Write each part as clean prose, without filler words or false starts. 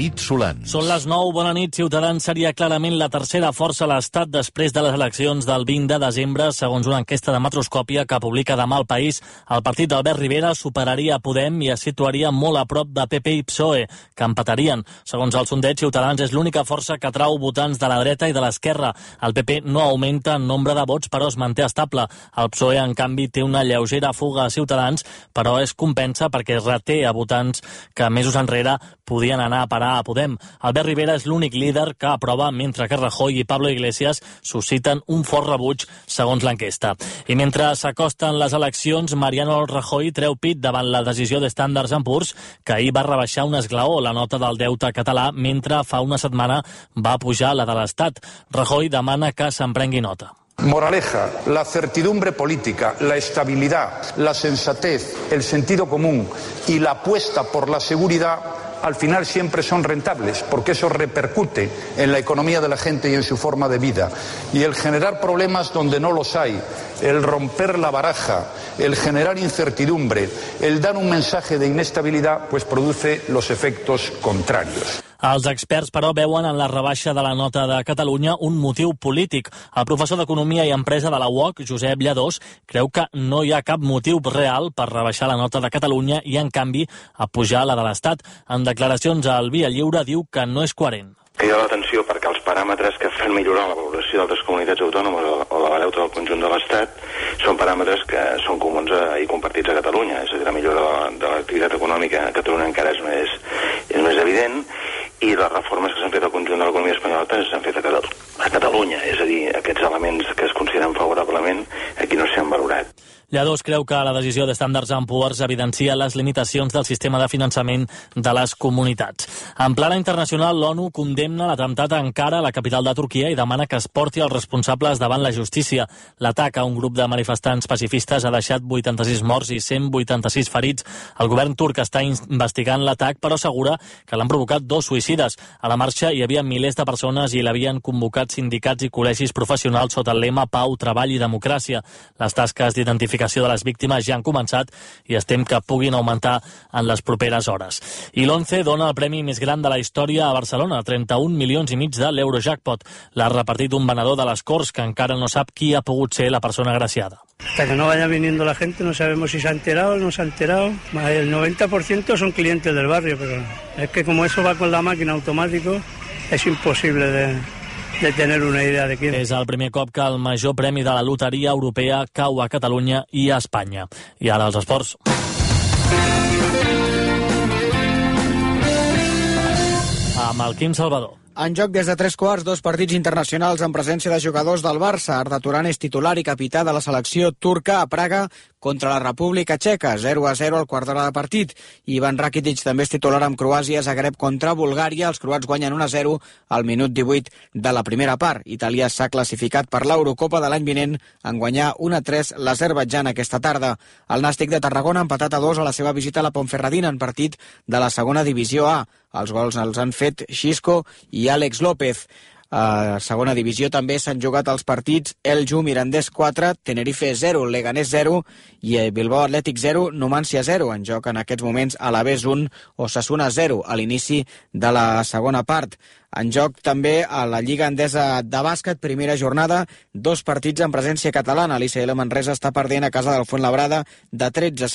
David Solans. Són les 9, bona nit. Ciutadans seria clarament la tercera força a l'Estat després de les eleccions del 20 de desembre, segons una enquesta de Metroscòpia que publica demà El País. El partit d'Albert Rivera superaria Podem i es situaria molt a prop de PP i PSOE, que empatarien. Segons el sondeig, Ciutadans és l'única força que atrau votants de la dreta i de l'esquerra. El PP no augmenta en nombre de vots, però es manté estable. El PSOE, en canvi, té una lleugera fuga a Ciutadans, però es compensa perquè reté a votants que mesos enrere podien anar a parar a Podem. Albert Rivera és l'únic líder que aprova, mentre que Rajoy i Pablo Iglesias susciten un fort rebuig, segons l'enquesta. I mentre s'acosten les eleccions, Mariano Rajoy treu pit davant la decisió de Standard & Poor's, que ahir va rebaixar un esglaó la nota del deute català, mentre fa una setmana va pujar la de l'Estat. Rajoy demana que se'n prengui nota. Moraleja, la certidumbre política, la estabilidad, la sensatez, el sentido común y la apuesta por la seguridad al final siempre son rentables, porque eso repercute en la economía de la gente y en su forma de vida. Y el generar problemas donde no los hay, el romper la baraja, el generar incertidumbre, el dar un mensaje de inestabilidad, pues produce los efectos contrarios. Els experts, però, veuen en la rebaixa de la nota de Catalunya un motiu polític. El professor d'Economia i Empresa de la UOC, Josep Lladós, creu que no hi ha cap motiu real per rebaixar la nota de Catalunya i, en canvi, a pujar la de l'Estat. En declaracions al Via Lliure diu que no és coherent. Crida l'atenció perquè els paràmetres que fan millorar la valoració d'altres comunitats autònomes o la deute del conjunt de l'Estat són paràmetres que són comuns i compartits a Catalunya. És a dir, la millora de l'activitat econòmica a Catalunya encara és més evident, i les reformes que s'han fet al conjunt de l'economia espanyola també s'han fet a Catalunya. És a dir, aquests elements que es consideren favorablement aquí no s'han valorat. Lladós creu que la decisió de Standard & Poor's evidencia les limitacions del sistema de finançament de les comunitats. En plana internacional, l'ONU condemna l'atemptat a Ankara, la capital de Turquia, i demana que es porti els responsables davant la justícia. L'atac a un grup de manifestants pacifistes ha deixat 86 morts i 186 ferits. El govern turc està investigant l'atac, però assegura que l'han provocat dos suïcides. A la marxa hi havia milers de persones i l'havien convocat sindicats i col·legis professionals sota el lema Pau, Treball i Democràcia. Les tasques d'identificació de les víctimes ja han començat i es tem que puguin augmentar en les properes hores. I l'11 dona el premi més gran de la història a Barcelona, 31 milions i mig de l'Eurojackpot. L'ha repartit un venedor de les Corts que encara no sap qui ha pogut ser la persona agraciada. Hasta que no vaya viniendo la gente no sabemos si se ha enterado o no se ha enterado. El 90% son clientes del barrio, pero es que como eso va con la máquina automático, es imposible de tener una idea de quién. És el primer cop que el major premi de la loteria europea cau a Catalunya i a Espanya. I ara els esports. Amb el Quim Salvador. En joc des de 3/4, dos partits internacionals en presència de jugadors del Barça. Arda Turan és titular i capità de la selecció turca a Praga contra la República Txeca, 0-0 al quart d'hora de partit. Ivan Rakitic també és titular amb Croàcia a Zagreb contra Bulgària. Els croats guanyen 1-0 al minut 18 de la primera part. Itàlia s'ha classificat per l'Eurocopa de l'any vinent en guanyar 1-3 l'Azerbaidjan aquesta tarda. El Nàstic de Tarragona ha empatat a 2 a la seva visita a la Ponferradina en partit de la segona divisió A. Els gols els han fet Xisco i Àlex López. A segona divisió també s'han jugat els partits Elju Mirandés 4, Tenerife 0, Leganés 0 i Bilbao Atlètic 0, Numancia 0. En joc en aquests moments Alavés 1, Osasuna 0 a l'inici de la segona part. En joc també a la Lliga Endesa de Bàsquet, primera jornada, dos partits en presència catalana. L'ICL Manresa està perdent a casa del Fuenlabrada de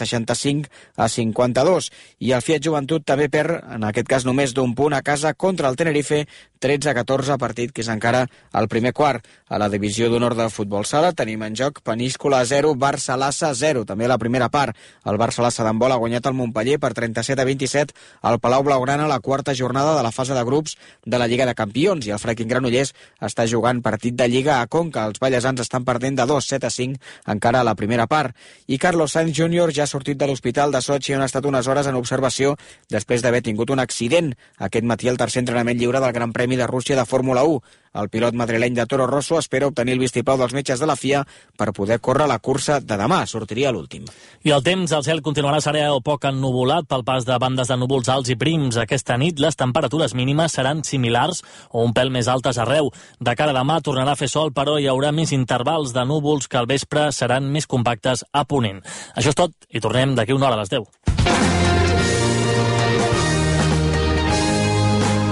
13-65 a 52. I el Fiat Joventut també perd, en aquest cas només d'un punt a casa, contra el Tenerife, 13-14, partit que és encara el primer quart. A la divisió d'honor de futbol sala tenim en joc Peníscola 0, Barça-Lassa 0. També la primera part. El Barça-Lassa d'handbol ha guanyat el Montpeller per 37-27 al Palau Blaugrana, la quarta jornada de la fase de grups de la Lliga de Campions, i el Freaking Granollers està jugant partit de Lliga a Conca. Els ballesans estan perdent de 2-7-5 encara a la primera part. I Carlos Sainz Jr. ja ha sortit de l'hospital de Sochi, on ha estat unes hores en observació després d'haver tingut un accident aquest matí al tercer entrenament lliure del Gran Premi de Rússia de Fórmula 1. El pilot madrileny de Toro Rosso espera obtenir el vistiplau dels metges de la FIA per poder córrer la cursa de demà. Sortiria l'últim. I el temps, el cel continuarà serè o poc ennuvolat pel pas de bandes de núvols alts i prims. Aquesta nit les temperatures mínimes seran similars o un pèl més altes arreu. De cara a demà tornarà a fer sol, però hi haurà més intervals de núvols que al vespre seran més compactes a ponent. Això és tot i tornem d'aquí una hora a les 10.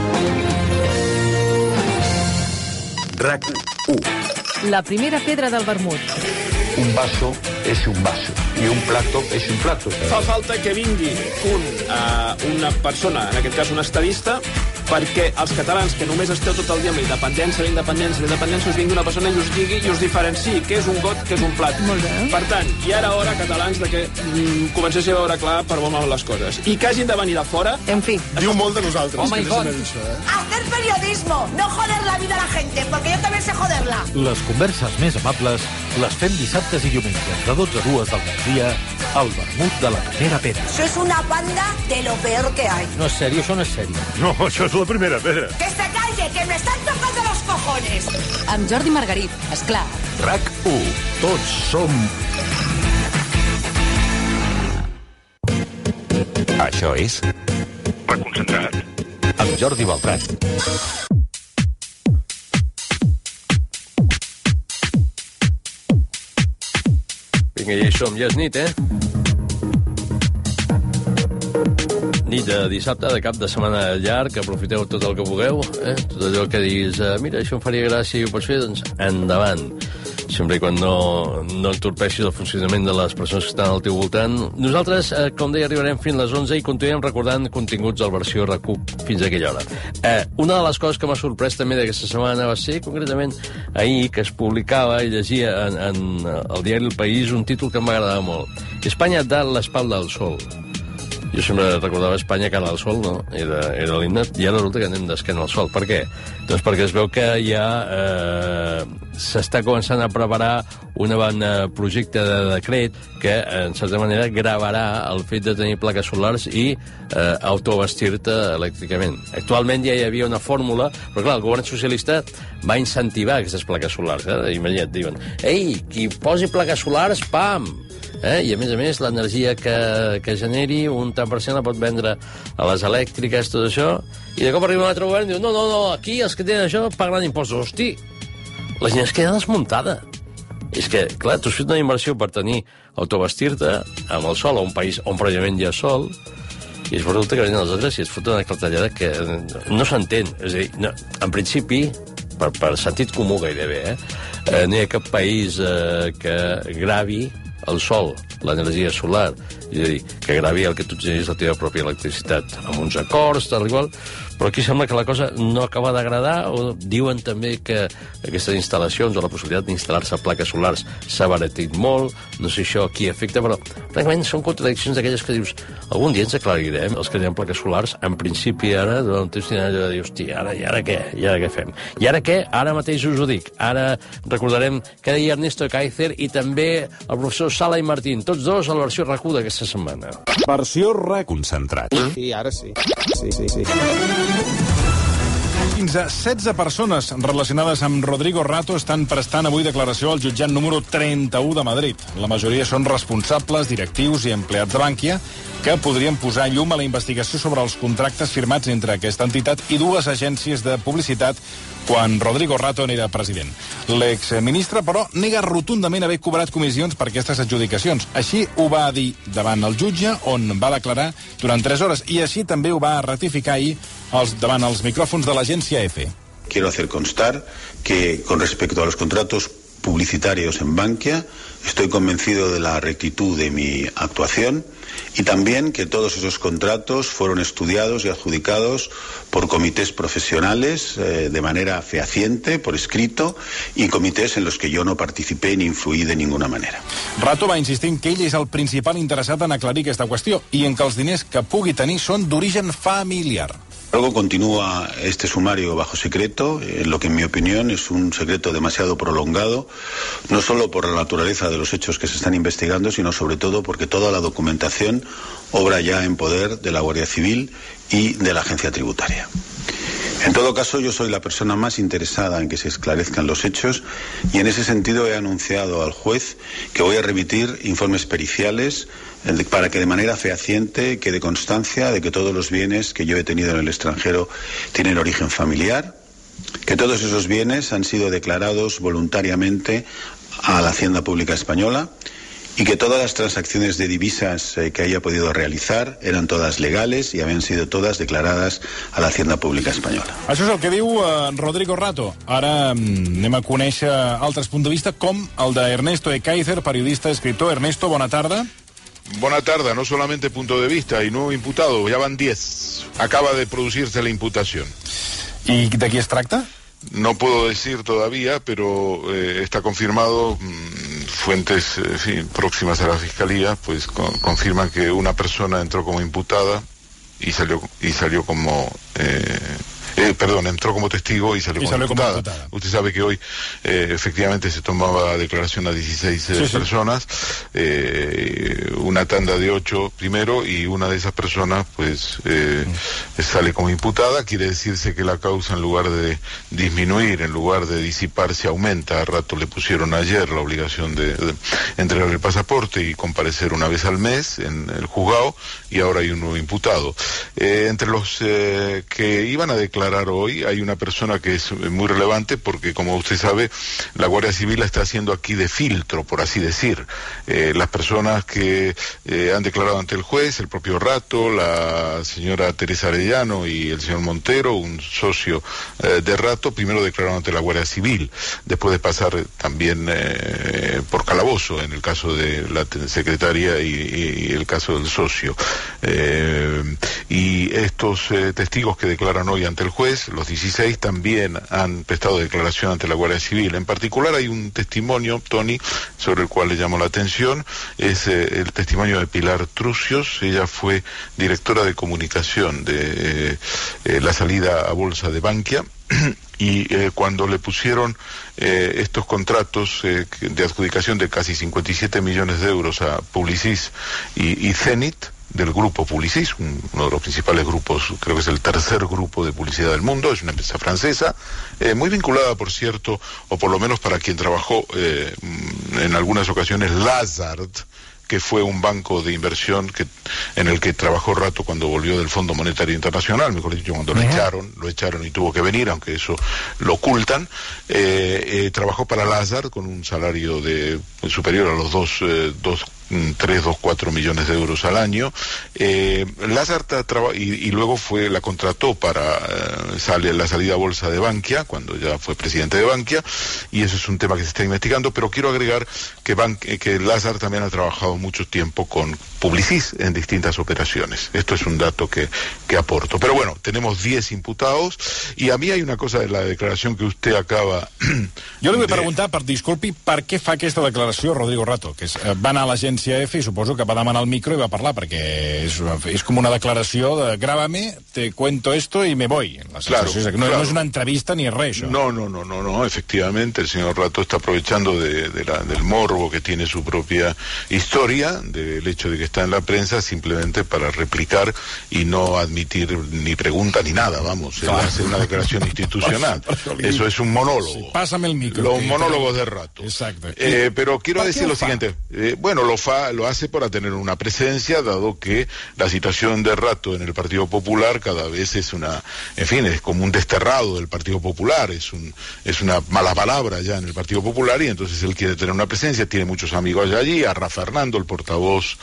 RAC1. La primera pedra del vermut. Un vaso es un vaso y un plato es un plato. Fa falta que vingui una persona, en aquest cas un estadista, perquè els catalans que només esteu tot el dia amb la independència, us vingui una persona i us digui i us diferenciï què és un got, què és un plat. Molt bé. Per tant, hi ha ara hora, catalans, de que comencéssiu a veure clar per on van les coses. I que hagin de venir de fora... En fi. Diu molt de nosaltres. Oh my God. Hacer periodismo, no joder la vida a la gente, porque yo también sé joderla. Les converses més amables les fem dissabtes i diumenges de 12 a 2 del migdia al vermut de la primera pedra. Sois una banda de lo peor que hay. No és sèrio, això no és sèrio. No, això és la primera pedra. Que se calle, que me están tocando los cojones. Amb Jordi Margarit, esclar. RAC1. Tots som... Això és... Reconcentrat. Amb Jordi Beltran. Vinga, i això, ja és nit, Nit de dissabte, de cap de setmana llarg, aprofiteu tot el que pugueu, Tot allò que diguis, mira, això em faria gràcia i ho pots fer, doncs endavant. Sempre quan no entorpeixis el funcionament de les persones que estan al teu voltant. Nosaltres, com deia, arribarem fins a les 11 i continuem recordant continguts del versió RAC1 fins a aquella hora. Una de les coses que m'ha sorprès també d'aquesta setmana va ser, concretament, ahir, que es publicava i llegia en el diari El País un títol que m'agradava molt. Espanya da la espalda al sol. Jo sempre recordava Espanya cara al sol, no? Era l'himne, i ara resulta que anem d'esquena al sol. Per què? Doncs perquè es veu que ja s'està començant a preparar un avantprojecte de decret que, en certa manera, gravarà el fet de tenir plaques solars i autoabastir-te elèctricament. Actualment ja hi havia una fórmula, però clar, el govern socialista va incentivar aquestes plaques solars. Imagina't, diuen, ei, qui posi plaques solars, pam! I a més, l'energia que generi, un tant per cent la pot vendre a les elèctriques, tot això, i de cop arriba un altre govern i diu, no, aquí els que tenen això pagaran impostos. Hosti, la gent es queda desmuntada. És que, clar, tu has fet una inversió per tenir autoabastir-te amb el sol a un país on prèviament hi ha sol, i es resulta que venen els altres i es fot una clatellada que no s'entén. És a dir, no, en principi, per sentit comú gairebé, no hi ha cap país que gravi el sol, l'energia solar, és a dir, que gravi el que tu generis la teva pròpia electricitat, amb uns acords, tal igual, però aquí sembla que la cosa no acaba d'agradar, o diuen també que aquestes instal·lacions o la possibilitat d'instal·lar-se plaques solars s'ha baratit molt, no sé això qui afecta, però francament són contradiccions d'aquelles que dius, algun dia ens aclarirem, els que tenen plaques solars, en principi ara, durant un temps tenen allò de dir, hosti, i ara què? I ara què fem? I ara què? Ara mateix us ho dic. Ara recordarem que deia Ernesto Kaiser i també el professor Sala i Martín, tots dos a la versió RAC1 d'aquesta setmana. Versió reconcentrat. Sí, ara sí. Sí. Fins a 16 persones relacionades amb Rodrigo Rato estan prestant avui declaració al jutjat número 31 de Madrid. La majoria són responsables, directius i empleats de Bankia que podrien posar llum a la investigació sobre els contractes firmats entre aquesta entitat i dues agències de publicitat quan Rodrigo Rato n'era president. L'exministre, però, nega rotundament haver cobrat comissions per aquestes adjudicacions. Així ho va dir davant el jutge, on va declarar durant 3 hores, i així també ho va ratificar ahir davant els micròfons de l'agència EFE. Quiero hacer constar que, con respecto a los contratos publicitarios en Bankia, estoy convencido de la rectitud de mi actuación y también que todos esos contratos fueron estudiados y adjudicados por comités profesionales de manera fehaciente, por escrito, y comités en los que yo no participé ni influí de ninguna manera. Rato va insistir en que ell és el principal interessat en aclarir aquesta qüestió i en que els diners que pugui tenir són d'origen familiar. Luego continúa este sumario bajo secreto, en lo que en mi opinión es un secreto demasiado prolongado, no solo por la naturaleza de los hechos que se están investigando, sino sobre todo porque toda la documentación obra ya en poder de la Guardia Civil y de la Agencia Tributaria. En todo caso, yo soy la persona más interesada en que se esclarezcan los hechos y en ese sentido he anunciado al juez que voy a remitir informes periciales para que de manera fehaciente quede constancia de que todos los bienes que yo he tenido en el extranjero tienen origen familiar, que todos esos bienes han sido declarados voluntariamente a la Hacienda Pública Española y que todas las transacciones de divisas que haya podido realizar eran todas legales y habían sido todas declaradas a la Hacienda Pública Espanyola. Això és el que diu Rodrigo Rato. Ara anem a conèixer altres punts de vista, com el d'Ernesto Ekaizer, periodista, escritor. Ernesto, bona tarda. Buena tarde, no solamente punto de vista y nuevo imputado, ya van 10. Acaba de producirse la imputación. ¿Y de qué es tracta? No puedo decir todavía, pero está confirmado. Fuentes próximas a la Fiscalía pues confirman que una persona entró como imputada y salió como... entró como testigo y salió como imputada. Usted sabe que hoy efectivamente se tomaba declaración a 16 personas, una tanda de 8 primero, y una de esas personas pues sale como imputada. Quiere decirse que la causa, en lugar de disminuir, en lugar de disiparse, aumenta. A rato le pusieron ayer la obligación de entregar el pasaporte y comparecer una vez al mes en el juzgado, y ahora hay un nuevo imputado. Entre los que iban a declarar hoy hay una persona que es muy relevante, porque, como usted sabe, la Guardia Civil la está haciendo aquí de filtro, por así decir. Las personas que han declarado ante el juez, el propio Rato, la señora Teresa Arellano y el señor Montero, un socio de Rato, primero declararon ante la Guardia Civil, después de pasar también por calabozo en el caso de la secretaria y el caso del socio. Y estos testigos que declaran hoy ante el juez, los 16, también han prestado declaración ante la Guardia Civil. En particular hay un testimonio, Tony, sobre el cual le llamo la atención. Es el testimonio de Pilar Trucios. Ella fue directora de comunicación de la salida a bolsa de Bankia. Y cuando le pusieron estos contratos de adjudicación de casi 57 millones de euros a Publicis y Zenit, del grupo Publicis, uno de los principales grupos, creo que es el tercer grupo de publicidad del mundo, es una empresa francesa, muy vinculada, por cierto, o por lo menos para quien trabajó en algunas ocasiones, Lazard, que fue un banco de inversión en el que trabajó Rato cuando volvió del Fondo Monetario Internacional, mejor dicho, cuando lo echaron y tuvo que venir, aunque eso lo ocultan. Trabajó para Lazard con un salario superior a los 2,4 millones de euros al año. Lazard y luego la contrató para la salida a bolsa de Bankia, cuando ya fue presidente de Bankia, y eso es un tema que se está investigando. Pero quiero agregar que Lazard también ha trabajado mucho tiempo con Publicis en distintas operaciones. Esto es un dato que aporto. Pero bueno, tenemos 10 imputados, y a mí hay una cosa de la declaración que usted acaba... Jo li vull preguntar, disculpi, per què fa aquesta declaració Rodrigo Rato? Que va anar a l'agència EFE i suposo que va demanar el micro i va parlar, perquè és com una declaració de grábame, te cuento esto y me voy. Claro, no es una entrevista ni res, això. No, efectivamente el señor Rato está aprovechando del morbo que tiene su propia historia, del hecho de que está en la prensa, simplemente para replicar y no admitir ni pregunta ni nada, vamos. Él hace una declaración institucional. Eso es un monólogo. Sí, pásame el micro. Los monólogos de Rato. Exacto. Pero quiero decir lo siguiente. Lo hace para tener una presencia, dado que la situación de Rato en el Partido Popular cada vez es es como un desterrado del Partido Popular, es una mala palabra ya en el Partido Popular, y entonces él quiere tener una presencia, tiene muchos amigos allí, a Rafa Fernando, el portavoz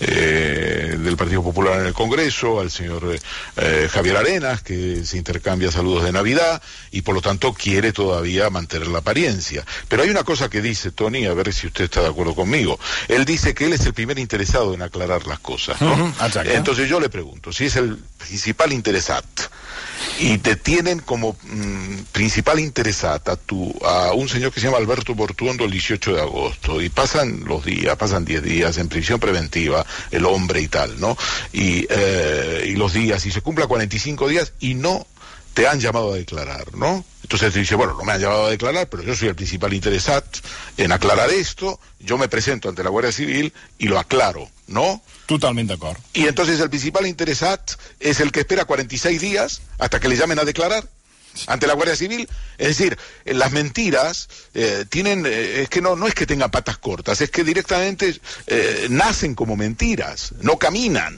del Partido Popular en el Congreso, al señor Javier Arenas, que se intercambia saludos de Navidad, y por lo tanto quiere todavía mantener la apariencia. Pero hay una cosa que dice Tony, a ver si usted está de acuerdo conmigo. Él dice que él es el primer interesado en aclarar las cosas, ¿no? Entonces yo le pregunto, si es el principal interesado y te tienen como principal interesado a un señor que se llama Alberto Portuondo el 18 de agosto, y pasan 10 días en prisión preventiva, el hombre y tal, ¿no? Y los días, y se cumpla 45 días y no te han llamado a declarar, ¿no? Entonces dice, bueno, no me han llamado a declarar, pero yo soy el principal interesado en aclarar esto, yo me presento ante la Guardia Civil y lo aclaro, ¿no? Totalmente de acuerdo. Y entonces el principal interesado es el que espera 46 días hasta que le llamen a declarar ante la Guardia Civil. Es decir, las mentiras tienen, es que no es que tengan patas cortas, es que directamente nacen como mentiras, no caminan,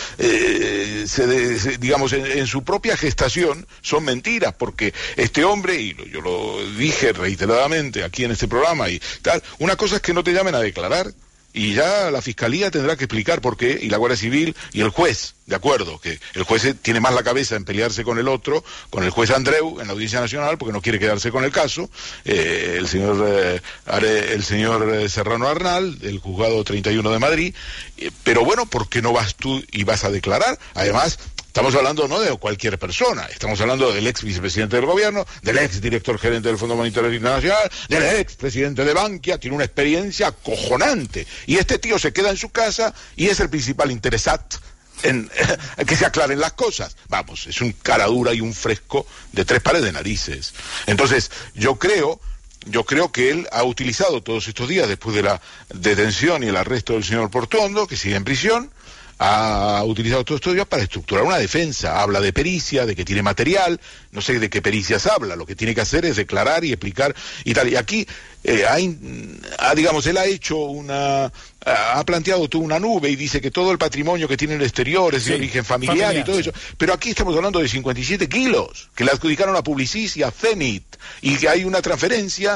digamos, en su propia gestación son mentiras, porque este hombre, y yo lo dije reiteradamente aquí en este programa y tal, una cosa es que no te llamen a declarar, y ya la Fiscalía tendrá que explicar por qué, y la Guardia Civil y el juez, de acuerdo, que el juez tiene más la cabeza en pelearse con el otro, con el juez Andreu en la Audiencia Nacional, porque no quiere quedarse con el caso, el señor Serrano Arnal, del Juzgado 31 de Madrid, pero bueno, ¿por qué no vas tú y vas a declarar? Además, estamos hablando no de cualquier persona, estamos hablando del ex vicepresidente del gobierno, del ex director gerente del Fondo Monetario Internacional, del ex presidente de Bankia, tiene una experiencia acojonante. Y este tío se queda en su casa y es el principal interesat en que se aclaren las cosas. Vamos, es un cara dura y un fresco de 3 pares de narices. Entonces, yo creo que él ha utilizado todos estos días, después de la detención y el arresto del señor Portuondo, que sigue en prisión, ha utilizado todos estos días para estructurar una defensa. Habla de pericia, de que tiene material, no sé de qué pericias habla, lo que tiene que hacer es declarar y explicar y tal. Y aquí, digamos, él ha planteado toda una nube y dice que todo el patrimonio que tiene en el exterior es de origen familiar y todo eso. Pero aquí estamos hablando de 57 kilos, que le adjudicaron a Publicis y a Zenit, y que hay una transferencia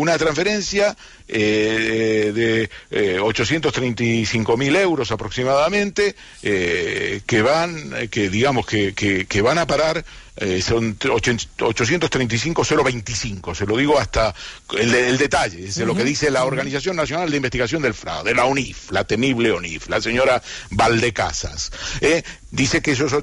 de 835.000 euros aproximadamente, que van a parar, son 835.025, se lo digo hasta el detalle, es lo que dice la Organización Nacional de Investigación del Fraude, la ONIF, la temible ONIF, la señora Valdecasas, dice que esos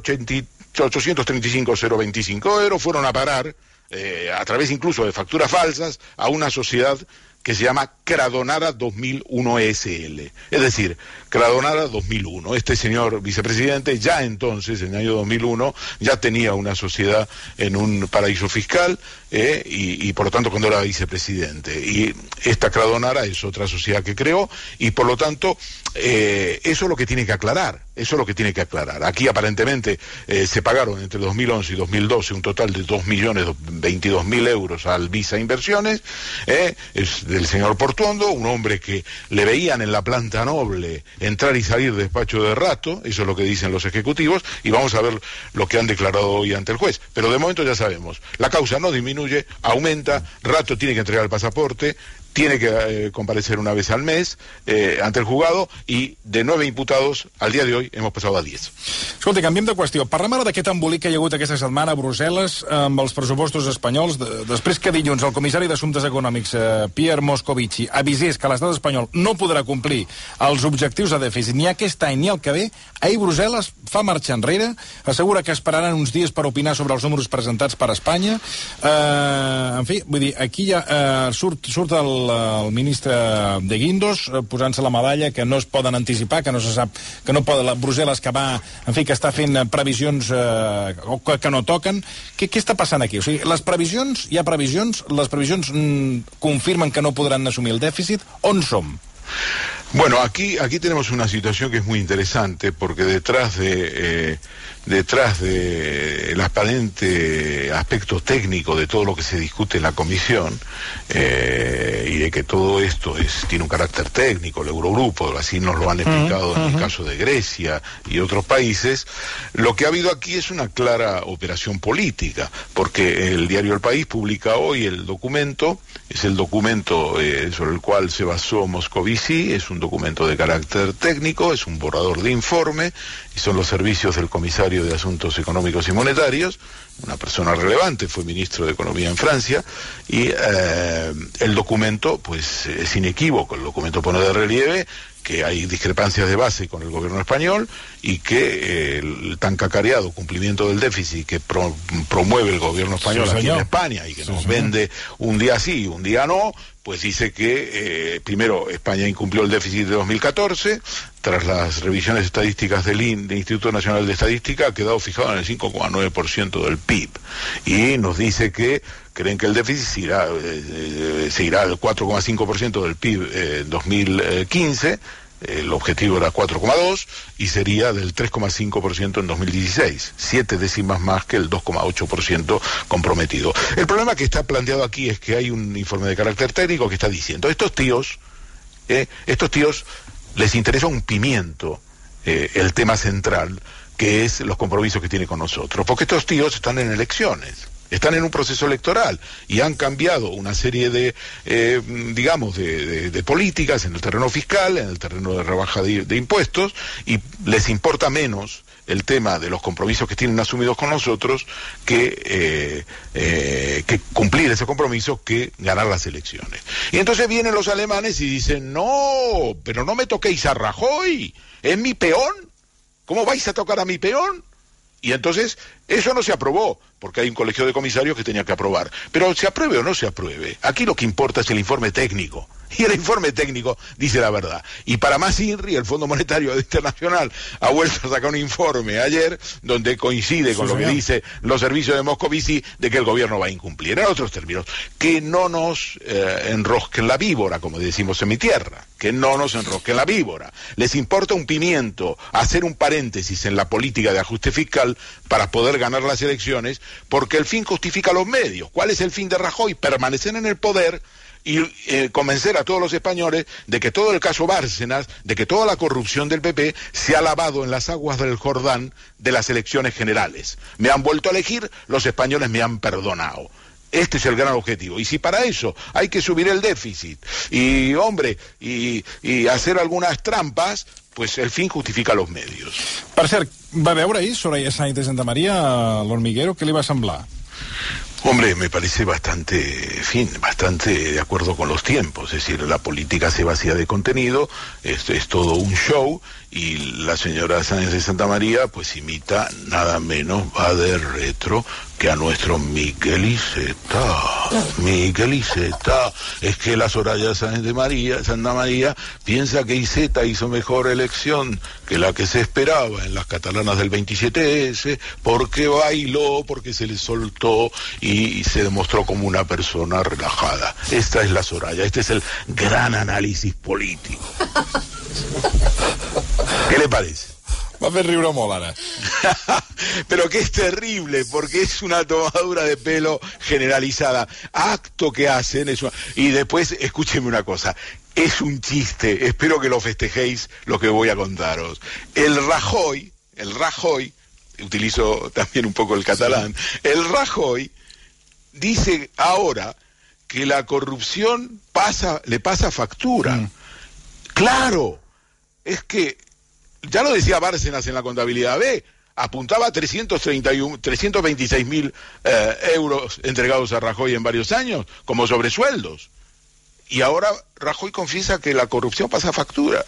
835.025 euros fueron a parar, a través incluso de facturas falsas, a una sociedad que se llama Cradonara 2001 SL. Es decir, Cradonara 2001. Este señor vicepresidente ya entonces, en el año 2001, ya tenía una sociedad en un paraíso fiscal, y por lo tanto cuando era vicepresidente. Y esta Cradonara es otra sociedad que creó, y por lo tanto eso es lo que tiene que aclarar. Aquí aparentemente se pagaron entre 2011 y 2012 un total de 2.022.000 euros al Visa Inversiones, es del señor Portuondo, un hombre que le veían en la planta noble entrar y salir de despacho de rato, eso es lo que dicen los ejecutivos, y vamos a ver lo que han declarado hoy ante el juez. Pero de momento ya sabemos, la causa no disminuye, aumenta, Rato tiene que entregar el pasaporte, tiene que comparecer una vez al mes ante el juzgado, i de 9 imputados, al dia d'avui hem passat a 10. Escolta, canviem de qüestió. Parlem ara d'aquest embolic que hi ha hagut aquesta setmana a Brussel·les amb els pressupostos espanyols, després que dilluns el comissari d'Assumptes Econòmics, Pierre Moscovici, avisés que l'estat espanyol no podrà complir els objectius de dèficit ni aquest any ni el que ve, ahir Brussel·les fa marxa enrere, assegura que esperaran uns dies per opinar sobre els números presentats per Espanya. En fi, vull dir, aquí ja surt el ministre de Guindos posant-se la medalla que no es poden anticipar, que no se sap, que no pot Brussel·les que va, en fi, que està fent previsions que no toquen. Què està passant aquí? O sigui, les previsions confirmen que no podran assumir el dèficit. On som? Bueno, aquí tenemos una situación que es muy interesante, porque detrás del aparente aspecto técnico de todo lo que se discute en la comisión, y de que todo esto tiene un carácter técnico, el Eurogrupo, así nos lo han explicado en el caso de Grecia y otros países, lo que ha habido aquí es una clara operación política, porque el diario El País publica hoy el documento, es el documento sobre el cual se basó Moscovici, es un documento de carácter técnico, es un borrador de informe, y son los servicios del comisario de Asuntos Económicos y Monetarios, una persona relevante, fue ministro de Economía en Francia, y el documento pues es inequívoco. El documento pone de relieve que hay discrepancias de base con el gobierno español y que el tan cacareado cumplimiento del déficit que promueve el gobierno español aquí en España y que nos vende un día sí y un día no, pues dice que primero España incumplió el déficit de 2014, tras las revisiones estadísticas del Instituto Nacional de Estadística ha quedado fijado en el 5,9% del PIB, y nos dice que creen que el déficit se irá al 4,5% del PIB en 2015, el objetivo era 4,2 y sería del 3,5% en 2016, 7 décimas más que el 2,8% comprometido. El problema que está planteado aquí es que hay un informe de carácter técnico que está diciendo, estos tíos les interesa un pimiento el tema central, que es los compromisos que tiene con nosotros, porque estos tíos están en elecciones. están en un proceso electoral y han cambiado una serie de, digamos, de políticas en el terreno fiscal, en el terreno de rebaja de impuestos, y les importa menos el tema de los compromisos que tienen asumidos con nosotros que cumplir ese compromiso, que ganar las elecciones. Y entonces vienen los alemanes y dicen, no, pero no me toquéis a Rajoy, es mi peón, ¿cómo vais a tocar a mi peón? Y entonces eso no se aprobó, porque hay un colegio de comisarios que tenía que aprobar. Pero se apruebe o no se apruebe, aquí lo que importa es el informe técnico. Y el informe técnico dice la verdad. Y para más INRI, el Fondo Monetario Internacional ha vuelto a sacar un informe ayer donde coincide con lo que dicen los servicios de Moscovici de que el gobierno va a incumplir. En otros términos, que no nos enrosquen la víbora, como decimos en mi tierra. Que no nos enrosquen la víbora. Les importa un pimiento hacer un paréntesis en la política de ajuste fiscal para poder ganar las elecciones, porque el fin justifica los medios. ¿Cuál es el fin de Rajoy? Permanecer en el poder y convencer a todos los españoles de que todo el caso Bárcenas, de que toda la corrupción del PP se ha lavado en las aguas del Jordán de las elecciones generales. Me han vuelto a elegir, los españoles me han perdonado. Este es el gran objetivo. Y si para eso hay que subir el déficit y, hombre, y hacer algunas trampas, pues el fin justifica los medios. Per cert, va veure ahir Soraya Sáenz de Santamaría a l'Hormiguero, què li va semblar? Hombre, me parece bastante de acuerdo con los tiempos. Es decir, la política se vacía de contenido, es todo un show, y la señora Sáenz de Santamaría pues imita nada menos, va de retro, que a nuestro Miquel Iceta. Miquel Iceta. Es que la Soraya Sáenz de Santa María piensa que Iceta hizo mejor elección que la que se esperaba en las catalanas del 27S, porque bailó, porque se le soltó y se demostró como una persona relajada. Esta es la Soraya, este es el gran análisis político. ¿Qué le parece? Va a fer riure molt ara. Pero que es terrible, porque es una tomadura de pelo generalizada. Acto que hacen eso. Y después, escúcheme una cosa, es un chiste, espero que lo festejéis lo que voy a contaros. El Rajoy, utilizo también un poco el catalán, el Rajoy dice ahora que la corrupción le pasa factura. Claro, es que ya lo decía Bárcenas en la contabilidad B, apuntaba a 326.000 euros entregados a Rajoy en varios años, como sobresueldos. Y ahora Rajoy confiesa que la corrupció passa factura.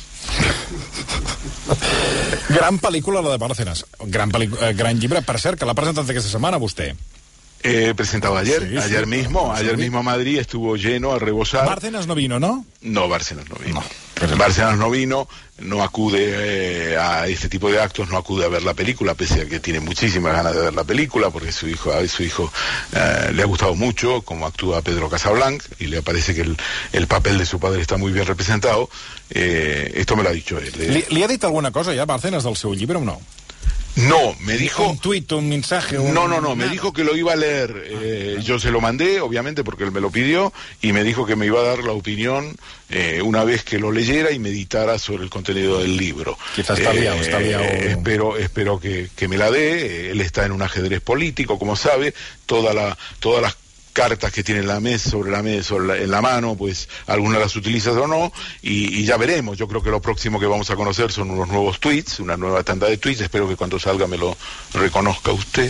Gran pel·lícula, la de Bárcenas. Gran llibre, per cert, que l'ha presentat aquesta setmana, vostè. Presentado ayer, ayer mismo a Madrid, estuvo lleno a rebosar. Bárcenas no vino, ¿no? No, Bárcenas no vino. Bárcenas no vino, no acude a este tipo de actos, no acude a ver la película, pese a que tiene muchísimas ganas de ver la película, porque a su hijo le ha gustado mucho cómo actúa Pedro Casablanc, y le parece que el papel de su padre está muy bien representado. Esto me lo ha dicho él. ¿Li ha dit alguna cosa ja, Bárcenas, del seu llibre o no? No, me dijo... Un tuit, un mensaje... No, me dijo que lo iba a leer. Yo se lo mandé, obviamente, porque él me lo pidió, y me dijo que me iba a dar la opinión una vez que lo leyera y meditara sobre el contenido del libro. Quizás está liado. Espero que me la dé. Él está en un ajedrez político, como sabe, todas las cartas que tiene en la mesa, en la mano, pues algunas las utilizas o no, y ya veremos. Yo creo que lo próximo que vamos a conocer son unos nuevos tweets, una nueva tanda de tweets. Espero que cuando salga me lo reconozca usted.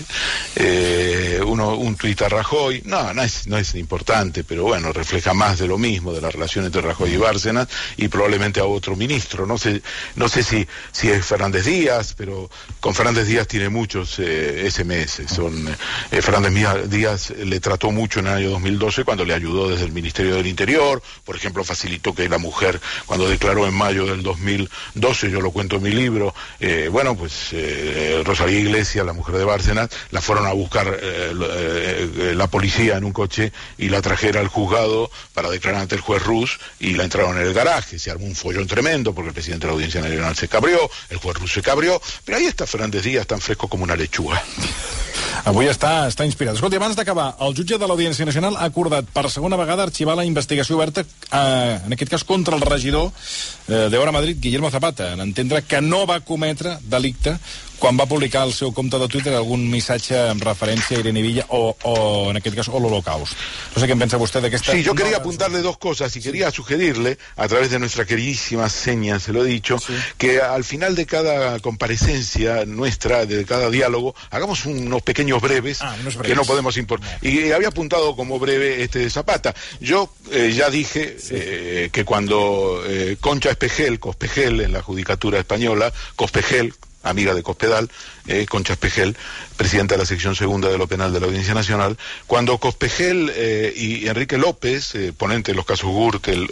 Un tweet a Rajoy, no es importante, pero bueno, refleja más de lo mismo, de la relación entre Rajoy y Bárcenas, y probablemente a otro ministro. No sé si es Fernández Díaz, pero con Fernández Díaz tiene muchos SMS. Fernández Díaz le trató mucho en el año 2012 cuando le ayudó desde el Ministerio del Interior. Por ejemplo, facilitó que la mujer, cuando declaró en mayo del 2012, yo lo cuento en mi libro, Rosalía Iglesias, la mujer de Bárcenas, la fueron a buscar la policía en un coche y la trajera al juzgado para declarar ante el juez Rus, y la entraron en el garaje. Se armó un follón tremendo porque el presidente de la Audiencia Nacional se cabrió, el juez Rus se cabrió, però ahí está Fernández Díaz, tan fresco com una lechuga. Avui està inspirat. Escolti, abans d'acabar, el jutge de l'Audiència Nacional ha acordat per segona vegada arxivar la investigació oberta, en aquest cas contra el regidor d'Obra Madrid, Guillermo Zapata, en entendre que no va cometre delicte quan va publicar al seu compte de Twitter algun missatge en referència a Irene Villa o en aquest cas, o l'Holocaust. No sé què en pensa vostè d'aquesta... Sí, yo quería apuntarle dos cosas y quería sugerirle, a través de nuestra queridísima seña, se lo he dicho, que al final de cada comparecencia nuestra, de cada diálogo, hagamos unos pequeños breves, que no podemos importar. Y había apuntado como breve Zapata. Yo ya dije que cuando Concha Espejel, Cospejel en la judicatura española, Cospejel, amiga de Cospedal, Concha Espejel, presidenta de la sección segunda de lo penal de la Audiencia Nacional, cuando Cospejel y Enrique López, ponente de los casos Gürtel,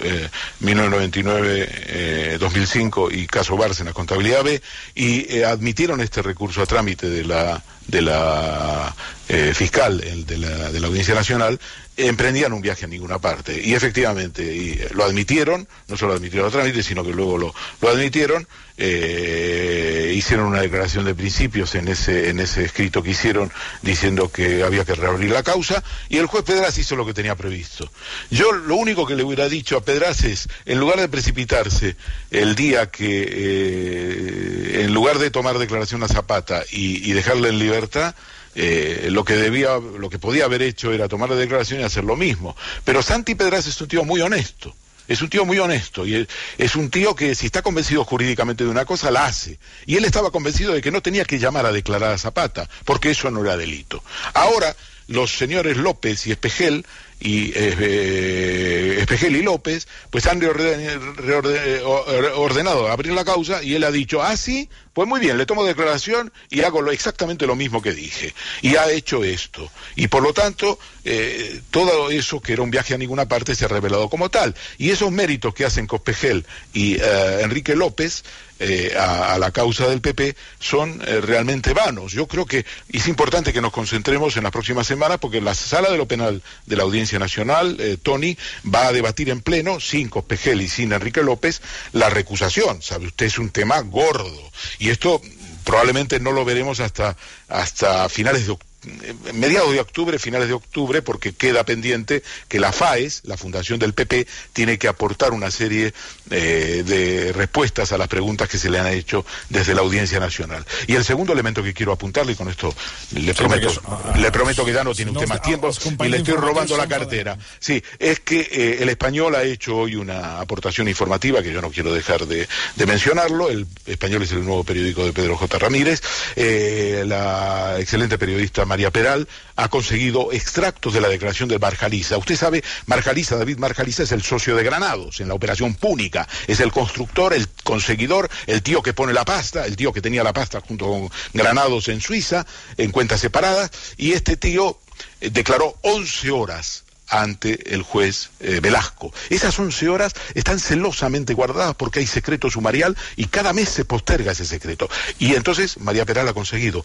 1999-2005 y caso Bárcenas, Contabilidad B, y admitieron este recurso a trámite de la fiscal de la Audiencia Nacional, emprendían un viaje a ninguna parte. Y efectivamente, lo admitieron, no solo admitieron a trámite, sino que luego lo admitieron, hicieron una declaración de principios en ese escrito que hicieron, diciendo que había que reabrir la causa, y el juez Pedraz hizo lo que tenía previsto. Yo lo único que le hubiera dicho a Pedraz es, en lugar de precipitarse el día que, en lugar de tomar declaración a Zapata y dejarle en libertad, lo que podía haber hecho era tomar la declaración y hacer lo mismo. Pero Santi Pedraz es un tío muy honesto. Es un tío muy honesto y es un tío que si está convencido jurídicamente de una cosa, la hace. Y él estaba convencido de que no tenía que llamar a declarar a Zapata, porque eso no era delito. Ahora, los señores López y Espejel y López, pues han ordenado abrir la causa, y él ha dicho, sí, pues muy bien, le tomo declaración y hago exactamente lo mismo que dije. Y ha hecho esto. Y por lo tanto, todo eso que era un viaje a ninguna parte se ha revelado como tal. Y esos méritos que hacen Cospejel y Enrique López a la causa del PP son realmente vanos. Yo creo que es importante que nos concentremos en las próximas semanas, porque la Sala de lo Penal de la Audiencia Nacional, Tony, va a debatir en pleno, sin Cospejel y sin Enrique López, la recusación. Sabe usted, es un tema gordo. Y esto probablemente no lo veremos hasta finales de mediados de octubre, finales de octubre, porque queda pendiente que la FAES, la Fundación del PP, tiene que aportar una serie de respuestas a las preguntas que se le han hecho desde la Audiencia Nacional. Y el segundo elemento que quiero apuntarle, y con esto le prometo que ya no tiene usted más tiempo y le estoy robando la cartera. Sí, es que el Español ha hecho hoy una aportación informativa que yo no quiero dejar de mencionarlo. El Español es el nuevo periódico de Pedro J. Ramírez. La excelente periodista María Peral ha conseguido extractos de la declaración de Marjaliza. Usted sabe, David Marjaliza es el socio de Granados en la operación Púnica, es el constructor, el conseguidor, el tío que pone la pasta, el tío que tenía la pasta junto con Granados en Suiza, en cuentas separadas, y este tío declaró 11 horas ante el juez Velasco. Esas 11 horas están celosamente guardadas porque hay secreto sumarial y cada mes se posterga ese secreto. Y entonces María Peral ha conseguido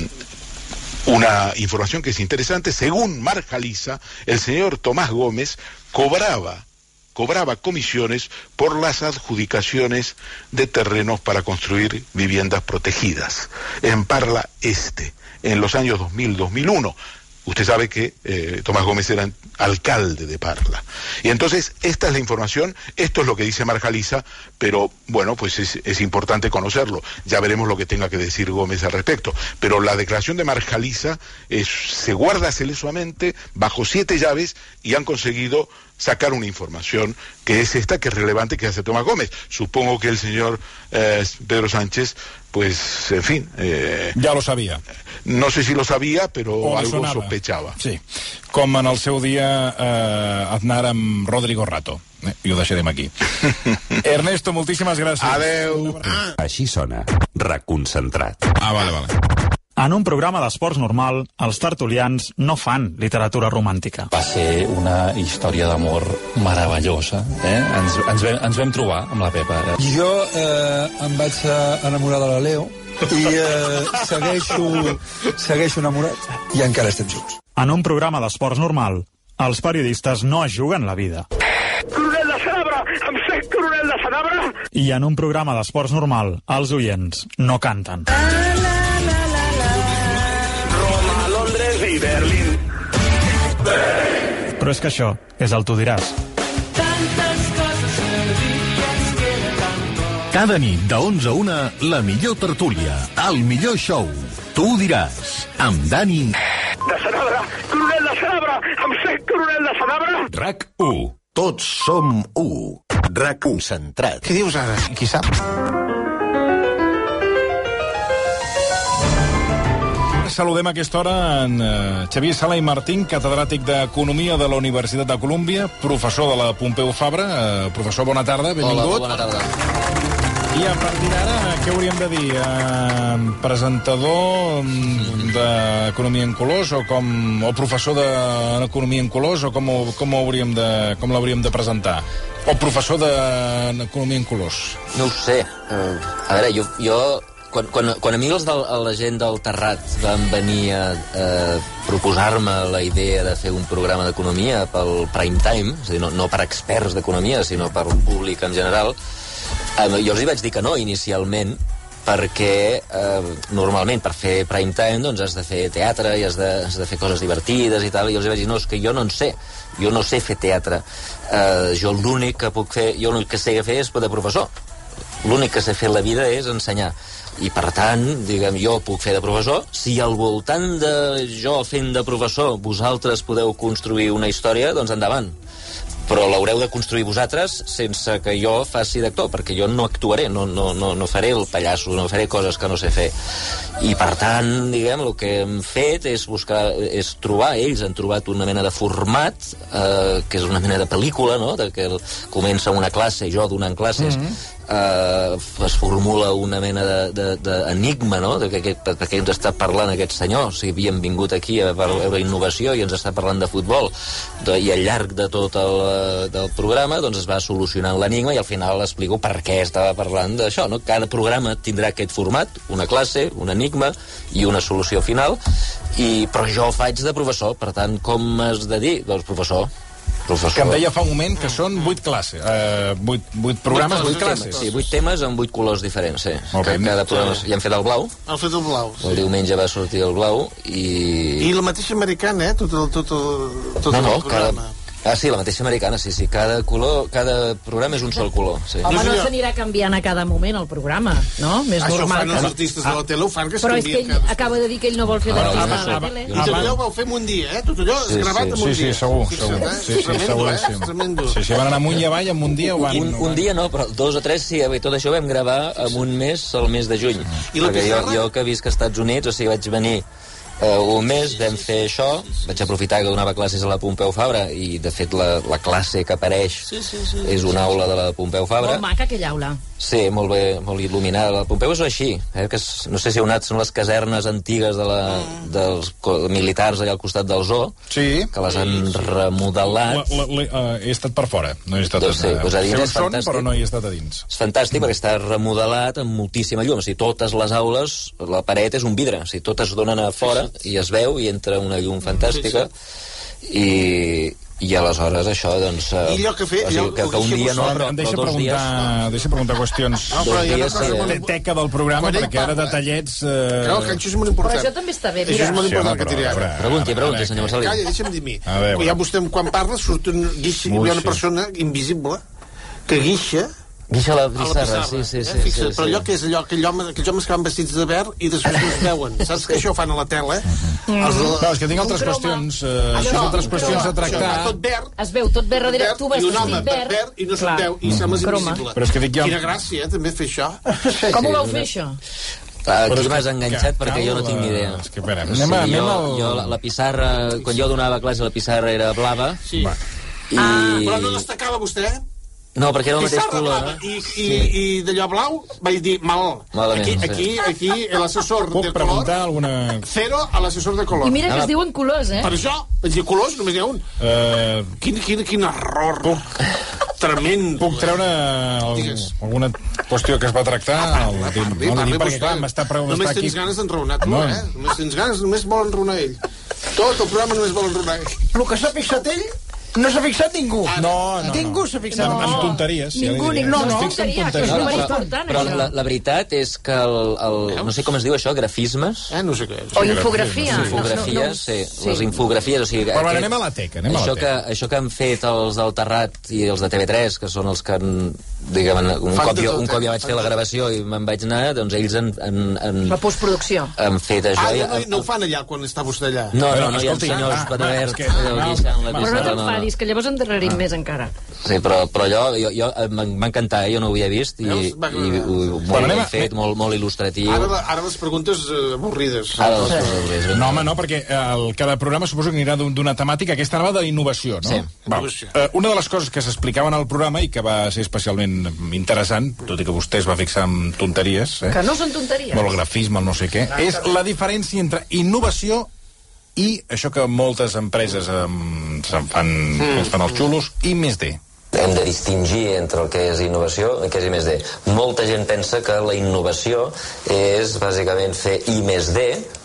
una información que es interesante. Según Marjaliza, el señor Tomás Gómez cobraba comisiones por las adjudicaciones de terrenos para construir viviendas protegidas en Parla Este, en los años 2000-2001. Usted sabe que Tomás Gómez era alcalde de Parla. Y entonces, esta es la información, esto es lo que dice Marjaliza, pero bueno, pues es importante conocerlo. Ya veremos lo que tenga que decir Gómez al respecto. Pero la declaración de Marjaliza se guarda celosamente bajo 7 llaves y han conseguido sacar una información que es esta, que es relevante, que hace Tomás Gómez. Supongo que el señor Pedro Sánchez, pues, en fin... ja lo sabia. No sé si lo sabia, però algo sospechava. Sí, com en el seu dia Aznar amb Rodrigo Rato. I ho deixarem aquí. Ernesto, moltíssimes gràcies. Adeu. Així sona, reconcentrat. Vale. En un programa d'esports normal, els tertulians no fan literatura romàntica. Va ser una història d'amor meravellosa. Ens vam trobar amb la Pepa. Jo em vaig enamorar de la Leo i segueixo enamorat i encara estem junts. En un programa d'esports normal, els periodistes no es juguen la vida. Coronel de Sanabra! Em sent coronel de Sanabra! I en un programa d'esports normal, els oients no canten. Roma, Londres i Berlín. Però és que això és el tu diràs. Tantes coses a dir, ens queda tan poc. Cada nit de 11 a 1, la millor tertúlia, el millor show. Tu ho diràs, amb Dani... De Sanabra, coronel de Sanabra, em sent coronel de Sanabra. RAC1. Tots som 1. RAC concentrat. Què dius ara? Qui sap? Saludem a aquesta hora en Xavier Sala i Martín, catedràtic d'Economia de la Universitat de Colúmbia, professor de la Pompeu Fabra. Professor, bona tarda, benvingut. Hola, bona tarda. I a partir d'ara, què hauríem de dir? Presentador d'Economia en Colors o professor d'Economia en Colors o com l'hauríem de presentar? O professor d'Economia en Colors? No ho sé. A veure, jo quan a mi la gent del Terrat van venir a proposar-me la idea de fer un programa d'economia pel prime time, és a dir, no per experts d'economia, sinó per un públic en general, jo els hi vaig dir que no inicialment, perquè normalment per fer prime time doncs has de fer teatre i has de fer coses divertides i tal, i els hi vaig dir, no, és que jo no sé fer teatre, jo l'únic que sé fer és de professor, l'únic que sé fer a la vida és ensenyar, i per tant, diguem, jo puc fer de professor. Si al voltant de jo fent de professor vosaltres podeu construir una història, doncs endavant. Però l'haureu de construir vosaltres sense que jo faci d'actor, perquè jo no actuaré, no faré el pallasso, no faré coses que no sé fer. I per tant, diguem, el que hem fet és trobar, ells han trobat una mena de format, que és una mena de pel·lícula, no?, que comença una classe, jo donant classes, es formula una mena d'enigma, no?, perquè ens està parlant aquest senyor, si havíem vingut aquí a veure innovació i ens està parlant de futbol, i al llarg de tot del programa doncs es va solucionant l'enigma i al final explico per què estava parlant d'això, no? Cada programa tindrà aquest format, una classe, un enigma i una solució final, però jo faig de professor, per tant, com has de dir? Doncs professor. Que em deia fa un moment que són 8 classes, 8 programes, 8 classes. Sí, 8 temes amb 8 colors diferents, sí. Cada programa, ja hem fet el blau. Han fet el blau. El diumenge va sortir el blau i... I la mateixa americana, tot el programa. Sí, la mateixa americana, sí. Cada programa és un sol color. Sí. Home, no s'anirà canviant a cada moment el programa, no? Més això normal. Fan els artistes de la tele, ho fan que es però és que ell acaba de dir que ell no vol fer d'artista de la tele. I tot allò ho vau fer en un dia, Tot allò és gravat en un dia. Sí, segur. Sí, van anar amunt i avall en un dia o van... Un dia no, però 2 o 3 sí. Tot això ho vam gravar en un mes, el mes de juny. Perquè jo que visc als Estats Units, o sigui, vaig venir un mes, vam fer això, vaig aprofitar que donava classes a la Pompeu Fabra i de fet la classe que apareix és una aula de la Pompeu Fabra. Molt maca aquella aula. Sí, molt bé, molt il·luminada. La Pompeu és així, que no sé si heu anat, són les casernes antigues dels militars allà al costat del zoo, que les han remodelat. He estat per fora, no he estat a dins. Però no hi he estat a dins. És fantàstic perquè està remodelat amb moltíssima llum. O sigui, totes les aules, la paret és un vidre, o sigui, totes donen a fora i es veu i entra una llum fantàstica i aleshores això, doncs... I allò que fer... que un dia no, però 2 dies... Deixa preguntar qüestions teca del programa, perquè ara detallets... Clar, que això és molt important. Però això també està bé, mira. Això és molt important que diré ara. Pregunti, senyor Marcelí. Calla, deixa'm dir a mi. Ja vostè, quan parla, surt un guix, hi ha una persona invisible que guixa a la pissarra, sí. Però allò que és allò, aquells homes que van vestits de verd i després no es veuen. Saps que això ho fan a la tele? No, és que tinc altres qüestions a tractar. Es veu tot verd darrere, tu vestit verd i no se't veu i sembles invisible. Quina gràcia, també, fer això. Com ho vau fer, això? Aquí m'has enganxat perquè jo no tinc ni idea. Jo, la pissarra, quan jo donava classe, la pissarra era blava. Però no destacava vostè, No, perquè era el mateix color. I d'allò blau vaig dir mal. Aquí l'assessor de color... Cero a l'assessor de color. I mira que es diuen colors, Per això, vaig dir colors, només n'hi ha un. Quin error. Tremend. Puc treure alguna qüestió que es va tractar? Perquè clar, m'està aquí... Només tens ganes d'enraonar tu, Només tens ganes, només vol enraonar ell. Tot el programa només vol enraonar ell. El que s'ha fixat ell No s'ha fixat ningú. No. Ningú s'ha fixat. En tonteries. Ningú. No. Però la veritat és que no sé com es diu això, grafismes? No sé què. O infografia. Infografies, sí. Les infografies, o sigui... Però anem a la teca, Això que han fet els del Terrat i els de TV3, que són els que diguem, un cop ja vaig fer la gravació i me'n vaig anar, doncs ells la postproducció. Han fet això. No ho fan allà quan està vostè allà? No, hi ha senyors Patavert, però no t'enfadis, que llavors endarrerim més encara. Sí, però allò m'ha encantat, jo no ho havia vist i molt ben fet, molt il·lustratiu. Ara les preguntes avorrides. No, home, no, perquè cada programa suposo que anirà d'una temàtica. Aquesta anava de la innovació, no? Sí. Una de les coses que s'explicaven al programa i que va ser especialment interessant, tot i que vostè es va fixar en tonteries... Que no són tonteries. Molt grafisme, no sé què. És la diferència entre innovació i això que moltes empreses se'n fan els xulos, I+D. Hem de distingir entre el que és innovació i el que és I+D. Molta gent pensa que la innovació és bàsicament fer I+D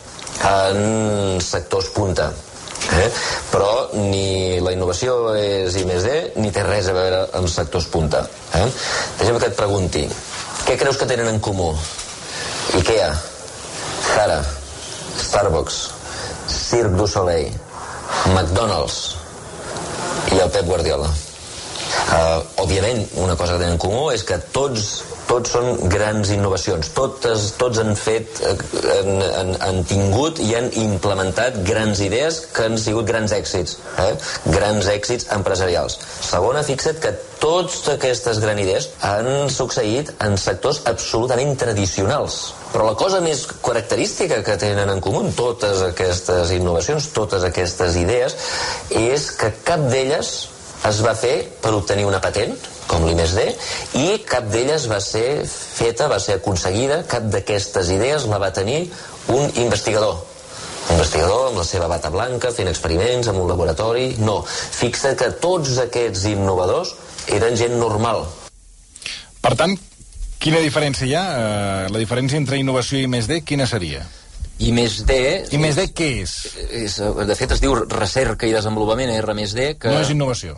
en sectors punta. Però ni la innovació és I+D ni té res a veure amb sectors punta. Deixa'm que et pregunti, què creus que tenen en comú? IKEA, Zara, Starbucks, Cirque du Soleil, McDonald's i el Pep Guardiola. Òbviament, una cosa que tenen en comú és que tots són grans innovacions. Tots han fet, han tingut i han implementat grans idees que han sigut grans èxits. Grans èxits empresarials. Segona, fixa't que totes aquestes grans idees han succeït en sectors absolutament tradicionals. Però la cosa més característica que tenen en comú totes aquestes innovacions, totes aquestes idees, és que cap d'elles es va fer per obtenir una patent, com l'I+D, i cap d'elles va ser feta, va ser aconseguida, cap d'aquestes idees la va tenir un investigador. Un investigador amb la seva bata blanca, fent experiments en un laboratori... No, fixa que tots aquests innovadors eren gent normal. Per tant, quina diferència hi ha? La diferència entre innovació i I+D, quina seria? I+D... I+D què és? De fet, es diu recerca i desenvolupament, R+D... No és innovació?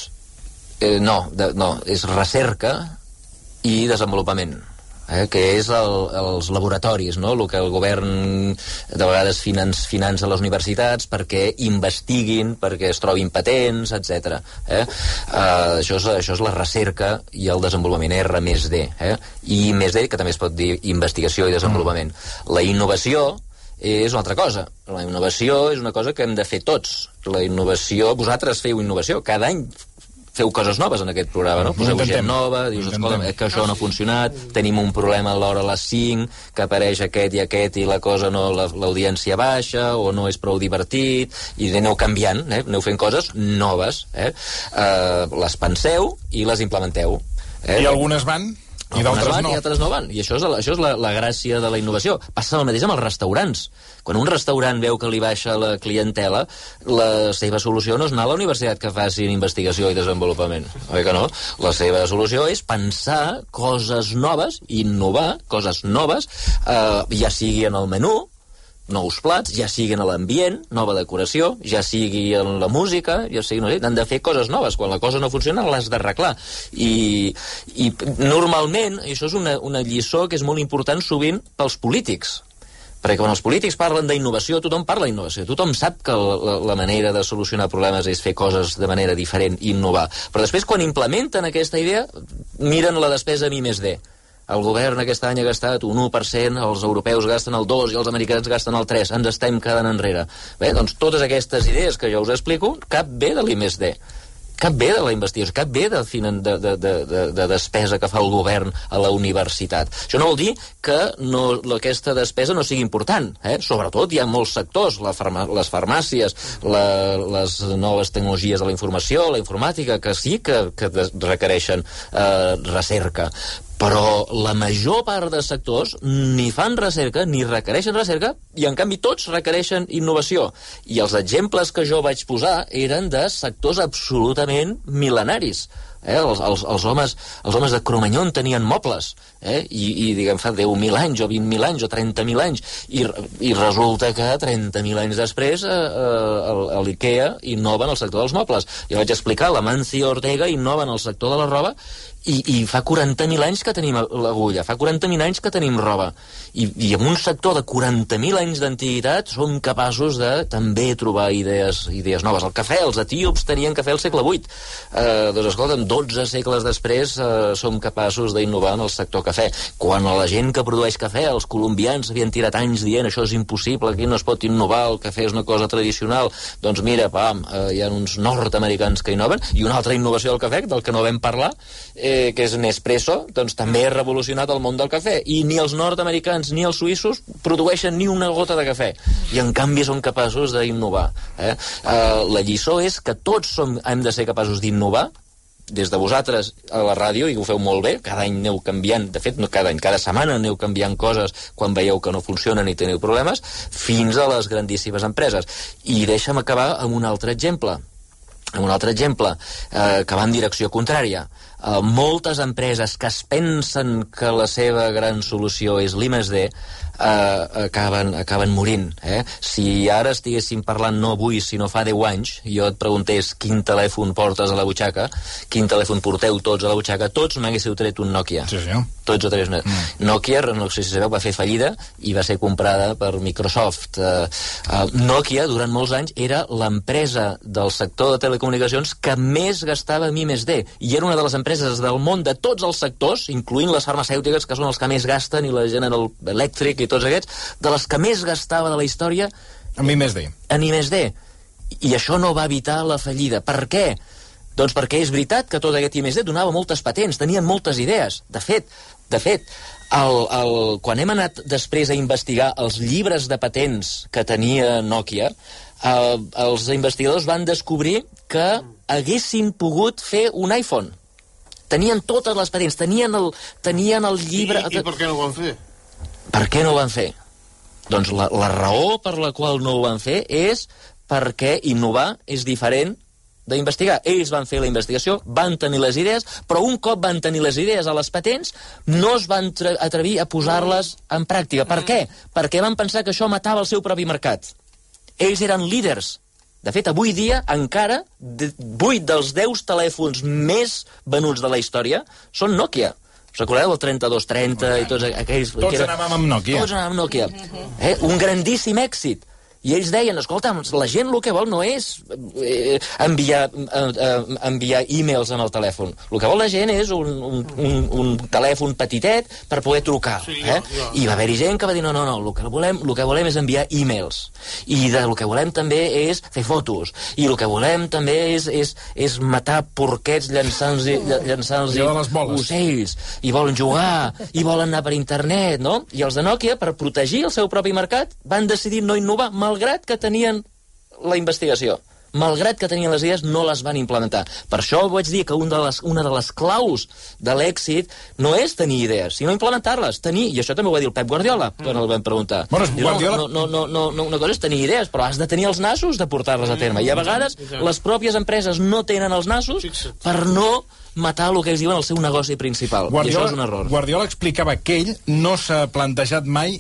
No, és recerca i desenvolupament, que és els laboratoris, no? El que el govern de vegades finança les universitats perquè investiguin, perquè es trobin patents, etc. Això és la recerca i el desenvolupament, R+D. I I+D, que també es pot dir investigació i desenvolupament. La innovació és una altra cosa. La innovació és una cosa que hem de fer tots. La innovació, vosaltres feu innovació, cada any feu coses noves en aquest programa, no? Poseu gent nova, dius, escolta, que això no ha funcionat, tenim un problema a l'hora a les 5, que apareix aquest i la cosa no, l'audiència baixa, o no és prou divertit, i aneu canviant, aneu fent coses noves, les penseu i les implementeu. I algunes van? I d'altres no. I altres no van. I això és la gràcia de la innovació. Passa el mateix amb els restaurants. Quan un restaurant veu que li baixa la clientela, la seva solució no és anar a la universitat que facin investigació i desenvolupament. Oi que no? La seva solució és pensar coses noves, innovar coses noves, ja sigui en el menú, nous plats, ja sigui en l'ambient, nova decoració, ja sigui en la música, ja sigui, no sé, han de fer coses noves. Quan la cosa no funciona, l'has d'arreglar. I normalment, això és una lliçó que és molt important sovint pels polítics. Perquè quan els polítics parlen d'innovació, tothom parla d'innovació. Tothom sap que la manera de solucionar problemes és fer coses de manera diferent i innovar. Però després, quan implementen aquesta idea, miren la despesa amb I+D. El govern aquest any ha gastat un 1%, els europeus gasten el 2% i els americans gasten el 3%. Ens estem quedant enrere. Bé, doncs totes aquestes idees que jo us explico, cap ve de l'I+D. Cap ve de la investigació, cap ve de despesa que fa el govern a la universitat. Això no vol dir que aquesta despesa no sigui important. Sobretot hi ha molts sectors, les farmàcies, les noves tecnologies de la informació, la informàtica, que sí que requereixen recerca. Però la major part de sectors ni fan recerca, ni requereixen recerca, i en canvi tots requereixen innovació. I els exemples que jo vaig posar eren de sectors absolutament mil·lenaris. Els homes de Cromanyón tenien mobles, i diguem, fa 10.000 anys, o 20.000 anys, o 30.000 anys, i resulta que 30.000 anys després l'IKEA innova en el sector dels mobles. Jo vaig explicar, l'Amancio Ortega innova en el sector de la roba, i fa 40.000 anys que tenim l'agulla, fa 40.000 anys que tenim roba, i en un sector de 40.000 anys d'antiguitat som capaços de també trobar idees noves. El cafè, els etíops tenien cafè al segle VIII, doncs escolta'm, 12 segles després som capaços d'innovar en el sector cafè. Quan la gent que produeix cafè, els colombians havien tirat anys dient això és impossible, aquí no es pot innovar, el cafè és una cosa tradicional, doncs mira, hi ha uns nord-americans que innoven, i una altra innovació del cafè, del que no vam parlar, que és Nespresso, doncs també ha revolucionat el món del cafè, i ni els nord-americans ni els suïssos produeixen ni una gota de cafè, i en canvi són capaços d'innovar. La lliçó és que tots hem de ser capaços d'innovar, des de vosaltres a la ràdio, i ho feu molt bé, cada any aneu canviant, de fet no cada any, cada setmana aneu canviant coses quan veieu que no funcionen i teniu problemes, fins a les grandíssimes empreses. I deixa'm acabar amb un altre exemple, que va en direcció contrària. Moltes empreses que es pensen que la seva gran solució és l'I+D acaben morint. Si ara estiguéssim parlant no avui, sinó fa 10 anys, jo et preguntés quin telèfon portes a la butxaca, quin telèfon porteu tots a la butxaca, tots m'haguéssiu tret un Nokia. Sí, senyor. Tots o tres. Nokia, no sé si sabeu, va fer fallida i va ser comprada per Microsoft. Nokia, durant molts anys, era l'empresa del sector de telecomunicacions que més gastava en I+D, i era una de les empreses del món de tots els sectors, incloent les farmacèutiques, que són els que més gasten, i la General Electric i tots aquests, de les que més gastava de la història en I+D. En I+D. I això no va evitar la fallida. Per què? Doncs perquè és veritat que tot aquest I+D donava moltes patents, tenien moltes idees. De fet, quan hem anat després a investigar els llibres de patents que tenia Nokia, els investigadors van descobrir que haguessin pogut fer un iPhone. Tenien totes les patents, tenien el llibre... I per què no ho van fer? Per què no ho van fer? Doncs la raó per la qual no ho van fer és perquè innovar és diferent d'investigar. Ells van fer la investigació, van tenir les idees, però un cop van tenir les idees a les patents, no es van atrevir a posar-les en pràctica. Per què? Perquè van pensar que això matava el seu propi mercat. Ells eren líders. De fet, avui dia, encara, 8 dels 10 telèfons més venuts de la història són Nokia. Us recordeu el 3230 i tots aquells... Tots anàvem amb Nokia. Tots anàvem amb Nokia. Un grandíssim èxit. I ells deien, escolta, la gent el que vol no és enviar e-mails en el telèfon. El que vol la gent és un telèfon petitet per poder trucar. I va haver-hi gent que va dir, no, el que volem és enviar e-mails. I el que volem també és fer fotos. I el que volem també és matar porquets llançant-los ocells. I volen jugar, i volen anar per internet, no? I els de Nokia, per protegir el seu propi mercat, van decidir no innovar, malgrat que tenien la investigació, malgrat que tenien les idees, no les van implementar. Per això vaig dir que una de les claus de l'èxit no és tenir idees, sinó implementar-les. I això també ho va dir el Pep Guardiola, quan el vam preguntar. Una cosa és tenir idees, però has de tenir els nassos de portar-les a terme. I a vegades les pròpies empreses no tenen els nassos per no matar el que ells diuen el seu negoci principal. I això és un error. Guardiola explicava que ell no s'ha plantejat mai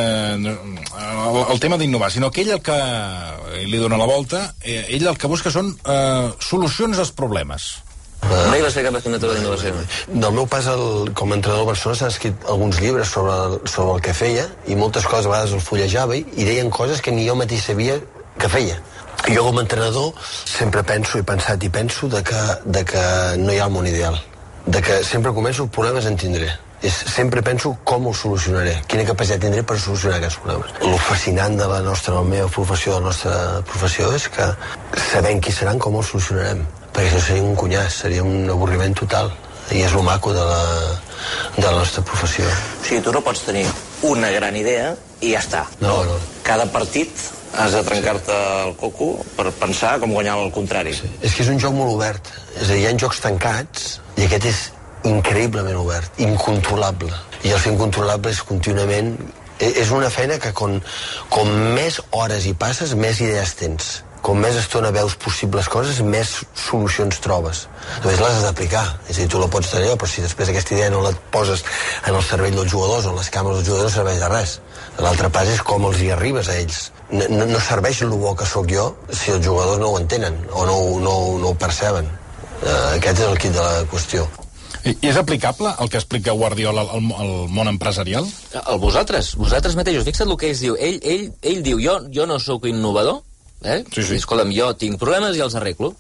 el tema d'innovar, sinó que ell el que li dona la volta, ell el que busca són solucions als problemes. Mai vas fer cap mètode d'innovació? Del meu pas com a entrenador de Barcelona s'han escrit alguns llibres sobre el que feia, i moltes coses a vegades el fullejava i deien coses que ni jo mateix sabia que feia. Jo com a entrenador sempre penso i penso de que no hi ha el món ideal, de que sempre començo problemes en tindré. Sempre penso com ho solucionaré, quina capacitat tindré per solucionar aquests problemes. El fascinant de la meva professió, és que sabem qui seran, com ho solucionarem, perquè això seria un cunyàs, seria un avorriment total, i és el maco de la nostra professió. O sigui, tu no pots tenir una gran idea i ja està. No. Cada partit has de trencar-te el coco per pensar com guanyar el contrari. Sí. És que és un joc molt obert. És a dir, hi ha jocs tancats i aquest és increïblement obert, incontrolable. I el fer incontrolable és contínuament... És una feina que com més hores hi passes, més idees tens. com més estona veus possibles coses, més solucions trobes. Només les has d'aplicar. És a dir, tu la pots tenir, però si després aquesta idea no la poses en el cervell dels jugadors o en les cames dels jugadors, no serveix de res. L'altre pas és com els hi arribes a ells. No serveix el bo que sóc jo si els jugadors no ho entenen o no ho perceben. Aquest és el quid de la qüestió. I és aplicable el que explica Guardiola al món empresarial? Vosaltres mateixos, fixa't el que ell diu. Ell diu, jo no sóc innovador, sí. Escolta'm, jo tinc problemes i els arreglo.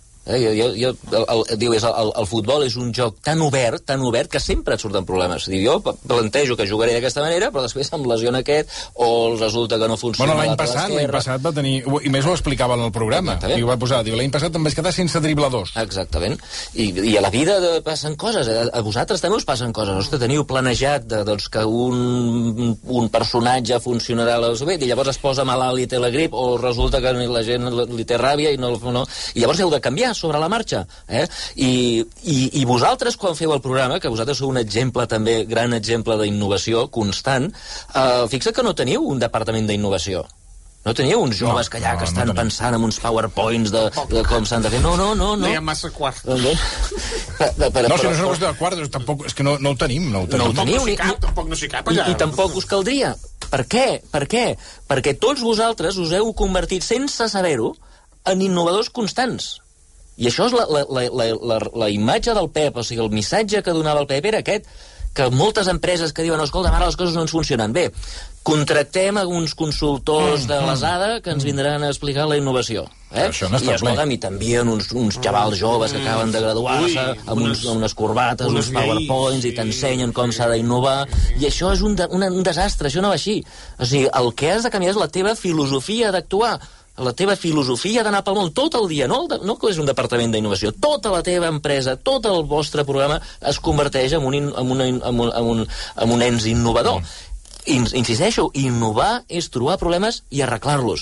Diu, el futbol és un joc tan obert que sempre et surten problemes. Diu, jo plantejo que jugaré d'aquesta manera, però després em lesiona aquest, o resulta que no funciona l'any passat va tenir, i més ho explicava en el programa, i ho va posar, diu, l'any passat em vaig quedar sense dribladors. Exactament, i a la vida passen coses, a vosaltres també us passen coses. Ostres, teniu planejat que un personatge funcionarà bé, i llavors es posa malalt i té la grip, o resulta que la gent li té ràbia, i llavors heu de canviar sobre la marxa, i vosaltres quan feu el programa, que vosaltres sou un exemple també, gran exemple d'innovació constant, fixa't que no teniu un departament d'innovació. No teniu uns joves que estan pensant en uns PowerPoints de com s'han de fer. No. No hi ha massa quart. No, si no és una qüestió de quart, tampoc, és que no ho tenim. Tampoc no s'hi cap allà. I tampoc us caldria. Per què? Perquè tots vosaltres us heu convertit, sense saber-ho, en innovadors constants. I això és la imatge del Pep, o sigui, el missatge que donava el Pep era aquest, que moltes empreses que diuen, escolta, ara les coses no ens funcionen bé, contractem uns consultors de l'ASADA que ens vindran a explicar la innovació. Això no està ple. I t'envien uns xavals joves que acaben de graduar-se amb unes corbates, uns PowerPoints, i t'ensenyen com s'ha d'innovar, i això és un desastre, això no va així. O sigui, el que has de canviar és la teva filosofia d'actuar, la teva filosofia d'anar pel món tot el dia, no que és un departament d'innovació, tota la teva empresa, tot el vostre programa es converteix en un ens innovador. Insisteixo, innovar és trobar problemes i arreglar-los.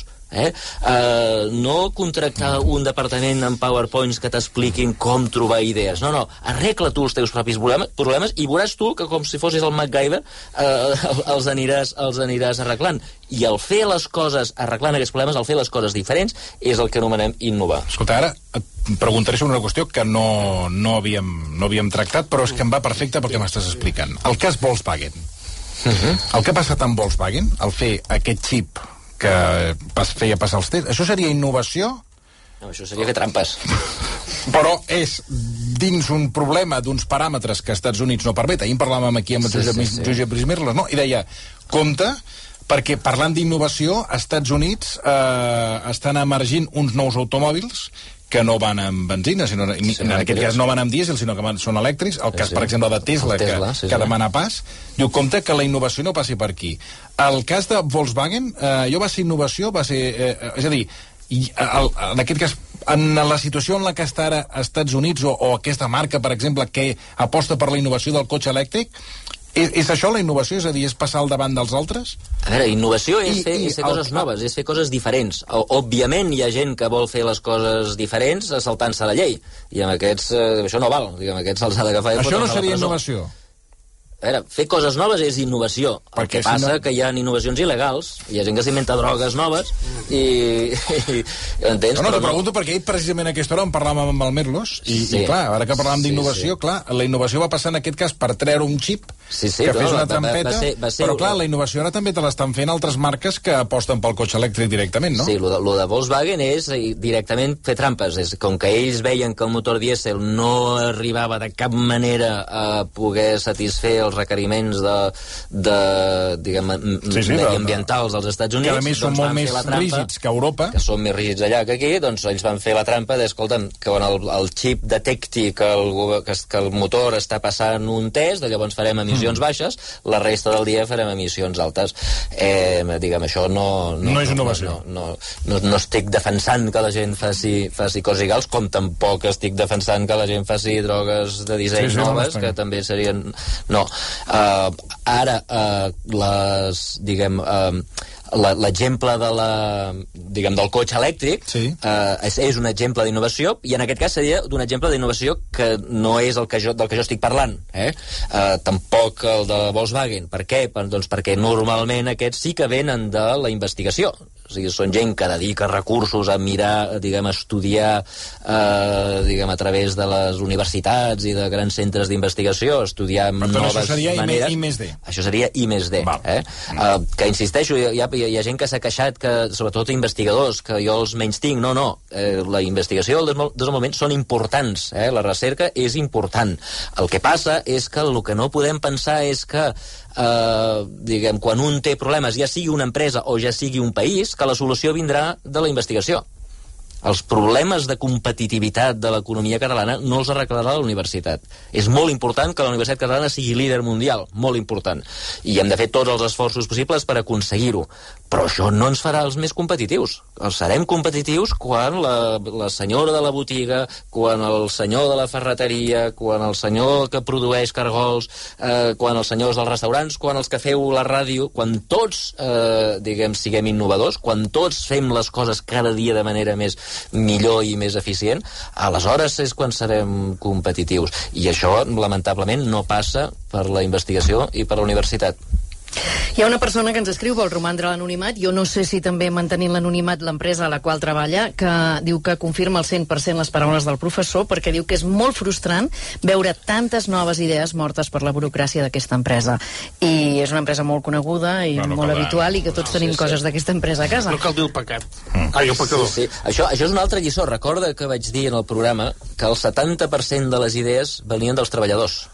No contractar un departament amb PowerPoints que t'expliquin com trobar idees. No, arregla tu els teus propis problemes i veuràs tu que com si fossis el MacGyver els aniràs arreglant. I el fer les coses, arreglant aquests problemes, el fer les coses diferents, és el que anomenem innovar. Escolta, ara et preguntaré sobre una qüestió que no havíem tractat, però és que em va perfecte perquè m'estàs explicant. El cas Volkswagen. El que ha passat amb Volkswagen, al fer aquest xip que feia passar els tests, això seria innovació? No, això seria fer trampes. Però és dins un problema d'uns paràmetres que als Estats Units no permet. Ahir en parlàvem aquí amb el Josep Brismerles, no? I deia, compte, perquè parlant d'innovació, als Estats Units estan emergint uns nous automòbils que no van amb benzina, sinó, en aquest cas no van amb dièsel, sinó que són elèctrics. El cas, per exemple, de Tesla, que demana pas, diu, compte que la innovació no passi per aquí. El cas de Volkswagen, allò va ser innovació, és a dir, en aquest cas, en la situació en la que està ara als Estats Units, o aquesta marca, per exemple, que aposta per la innovació del cotxe elèctric, és això la innovació? És a dir, és passar al davant dels altres? A veure, innovació és fer coses noves, és fer coses diferents. Òbviament hi ha gent que vol fer les coses diferents saltant-se la llei, i amb aquests això no val, amb aquests se'ls ha d'agafar. Això no seria innovació? A veure, fer coses noves és innovació. El que passa que hi ha innovacions il·legals, hi ha gent que s'inventa drogues noves i entens? No, t'ho pregunto perquè precisament a aquesta hora en parlàvem amb el Merlos i clar, ara que parlàvem d'innovació, clar, la innovació va passar en aquest cas per treure un xip que fes una trampeta, però clar, la innovació ara també te l'estan fent altres marques que aposten pel cotxe elèctric directament, no? Sí, lo de Volkswagen és directament fer trampes, és com que ells veien que el motor dièsel no arribava de cap manera a poder satisfer els requeriments mediambientals als Estats Units, que a més són molt més rígids que a Europa, que són més rígids allà que aquí, doncs ells van fer la trampa d'escolta'm, que quan el xip detecti que el motor està passant un test, llavors farem emissions baixes, la resta del dia farem emissions altes. Això no és innovació. No estic defensant que la gent faci coses il·legals, com tampoc estic defensant que la gent faci drogues de disseny noves, que també serien... No. Ara, l'exemple del cotxe elèctric és un exemple d'innovació, i en aquest cas seria d'un exemple d'innovació que no és del que jo estic parlant, tampoc el de Volkswagen. Per què? Doncs perquè normalment aquests sí que venen de la investigació. O sigui, són gent que dedica recursos a mirar, diguem, a estudiar, diguem, a través de les universitats i de grans centres d'investigació, estudiar noves maneres. Però això seria I+D. Això seria I+D. Que insisteixo, hi ha gent que s'ha queixat, que, sobretot investigadors, que jo els menystinc. No, la investigació i el desenvolupament són importants. La recerca és important. El que passa és que el que no podem pensar és que diguem, quan un té problemes, ja sigui una empresa o ja sigui un país, que la solució vindrà de la investigació. Els problemes de competitivitat de l'economia catalana no els arreglarà la universitat. És molt important que la Universitat Catalana sigui líder mundial, molt important. I hem de fer tots els esforços possibles per aconseguir-ho. Però això no ens farà els més competitius. Serem competitius quan la senyora de la botiga, quan el senyor de la ferreteria, quan el senyor que produeix cargols, quan els senyors dels restaurants, quan els que feu la ràdio, quan tots, diguem, siguem innovadors, quan tots fem les coses cada dia de manera més millor i més eficient, aleshores és quan serem competitius. I això, lamentablement, no passa per la investigació i per la universitat. Hi ha una persona que ens escriu, vol romandre a l'anonimat, jo no sé si també mantenint l'anonimat l'empresa a la qual treballa, que diu que confirma al 100% les paraules del professor, perquè diu que és molt frustrant veure tantes noves idees mortes per la burocràcia d'aquesta empresa. I és una empresa molt coneguda i molt habitual, i que tots tenim coses d'aquesta empresa a casa. No cal dir el pecat. El pecador. Sí. Això és una altra lliçó. Recorda que vaig dir en el programa que el 70% de les idees venien dels treballadors.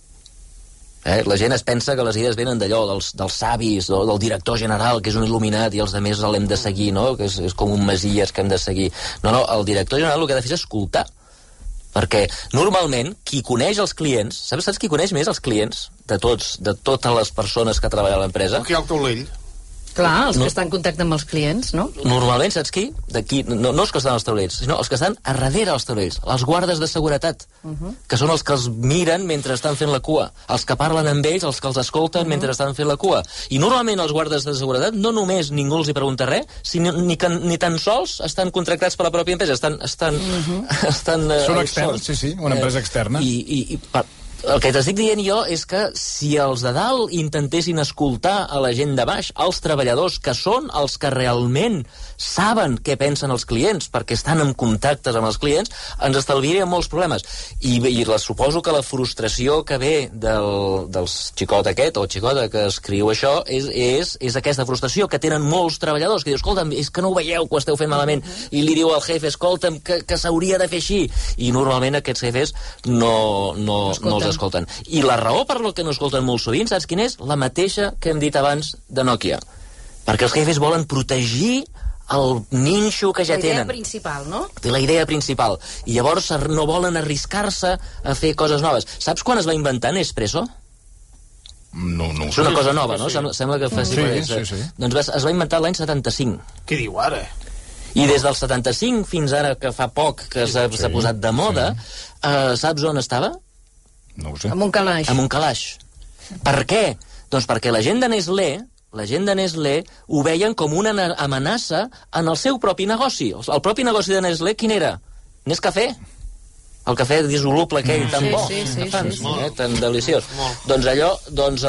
La gent es pensa que les idees venen d'allò, dels savis, del director general, que és un il·luminat, i els altres l'hem de seguir, no? Que és com un messies que hem de seguir. No, el director general el que ha de fer és escoltar. Perquè, normalment, qui coneix els clients... Saps qui coneix més els clients de totes les persones que treballen a l'empresa? Aquí al taulell. Clar, els que estan en contacte amb els clients, no? Normalment, saps qui? No els que estan als taulells, sinó els que estan a darrere dels taulells, els guardes de seguretat, que són els que els miren mentre estan fent la cua, els que parlen amb ells, els que els escolten mentre estan fent la cua. I normalment els guardes de seguretat no només ningú els hi pregunta res, sinó ni tan sols estan contractats per la pròpia empresa, estan són externs, sí, una empresa externa. El que t'estic dient jo és que si els de dalt intentessin escoltar a la gent de baix, els treballadors, que són els que realment saben què pensen els clients, perquè estan en contactes amb els clients, ens estalviaríem molts problemes. I suposo que la frustració que ve del xicot aquest, o xicota que escriu això, és aquesta frustració que tenen molts treballadors, que diu, escolta'm, és que no ho veieu, que ho esteu fent malament, i li diu al jefe, escolta'm, que s'hauria de fer així. I normalment aquests jefes no els escolten. I la raó per la que no escolten molt sovint, saps quina és? La mateixa que hem dit abans de Nokia. Perquè els jefes volen protegir el ninxo que ja tenen. La idea principal, no? La idea principal. I llavors no volen arriscar-se a fer coses noves. Saps quan es va inventar Nespresso? No. És una cosa nova, no? Sembla que fa... Sí. Doncs es va inventar l'any 75. Què diu ara? I des del 75 fins ara, que fa poc que s'ha posat de moda, saps on estava? No ho sé. Amb un calaix. Amb un calaix. Per què? Doncs perquè la gent de Nestlé ho veien com una amenaça en el seu propi negoci. El propi negoci de Nestlé, quin era? Nescafé. El cafè dissoluble aquell tan bo, que fan, tan deliciós. Doncs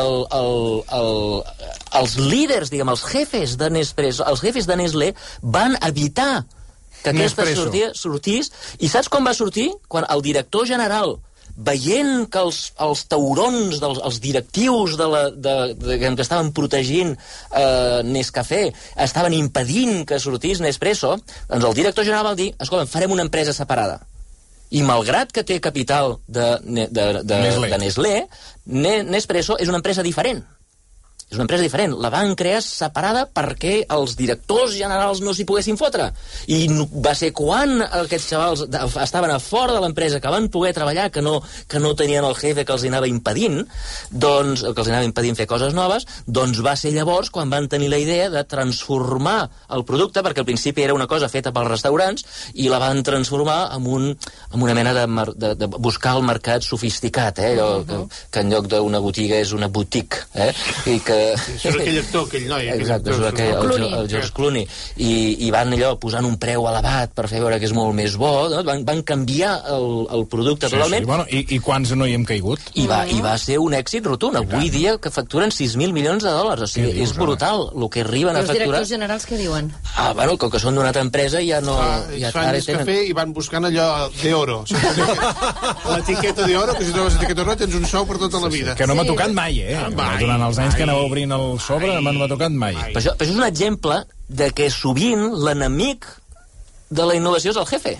els líders, diguem, els jefes de Nespresso, els jefes de Nestlé van evitar que aquesta sortís. I saps com va sortir? Quan el director general, veient que els taurons, els directius que estaven protegint Nescafé, estaven impedint que sortís Nespresso, doncs el director general va dir, escolta, farem una empresa separada. I malgrat que té capital de Nestlé, Nespresso és una empresa diferent. És una empresa diferent. La van crear separada perquè els directors generals no s'hi poguessin fotre. I va ser quan aquests xavals estaven a fora de l'empresa, que van poder treballar, que no tenien el jefe que els anava impedint, doncs, que els anava impedint fer coses noves, doncs va ser llavors quan van tenir la idea de transformar el producte, perquè al principi era una cosa feta pels restaurants, i la van transformar en una mena de buscar el mercat sofisticat, que en lloc d'una botiga és una boutique, i que Això és aquell actor, aquell noi. Exacte, el George Clooney. I van allò posant un preu elevat per fer veure que és molt més bo, no? Van canviar el producte totalment. Bueno, i quants no hi hem caigut? I va ser un èxit rotund. Avui dia que facturen 6.000 milions de dòlars. O sigui, és brutal el que arriben a facturar. Els directors generals què diuen? Bueno, com que són d'una altra empresa ja no... Fan cafè i van buscant allò d'oro. L'etiqueta d'oro, que si trobes l'etiqueta d'oro tens un sou per tota la vida. Que no m'ha tocat mai, Durant els anys que anava obrint el sobre no m'ha tocat mai. Però això és un exemple de que sovint l'enemic de la innovació és el jefe.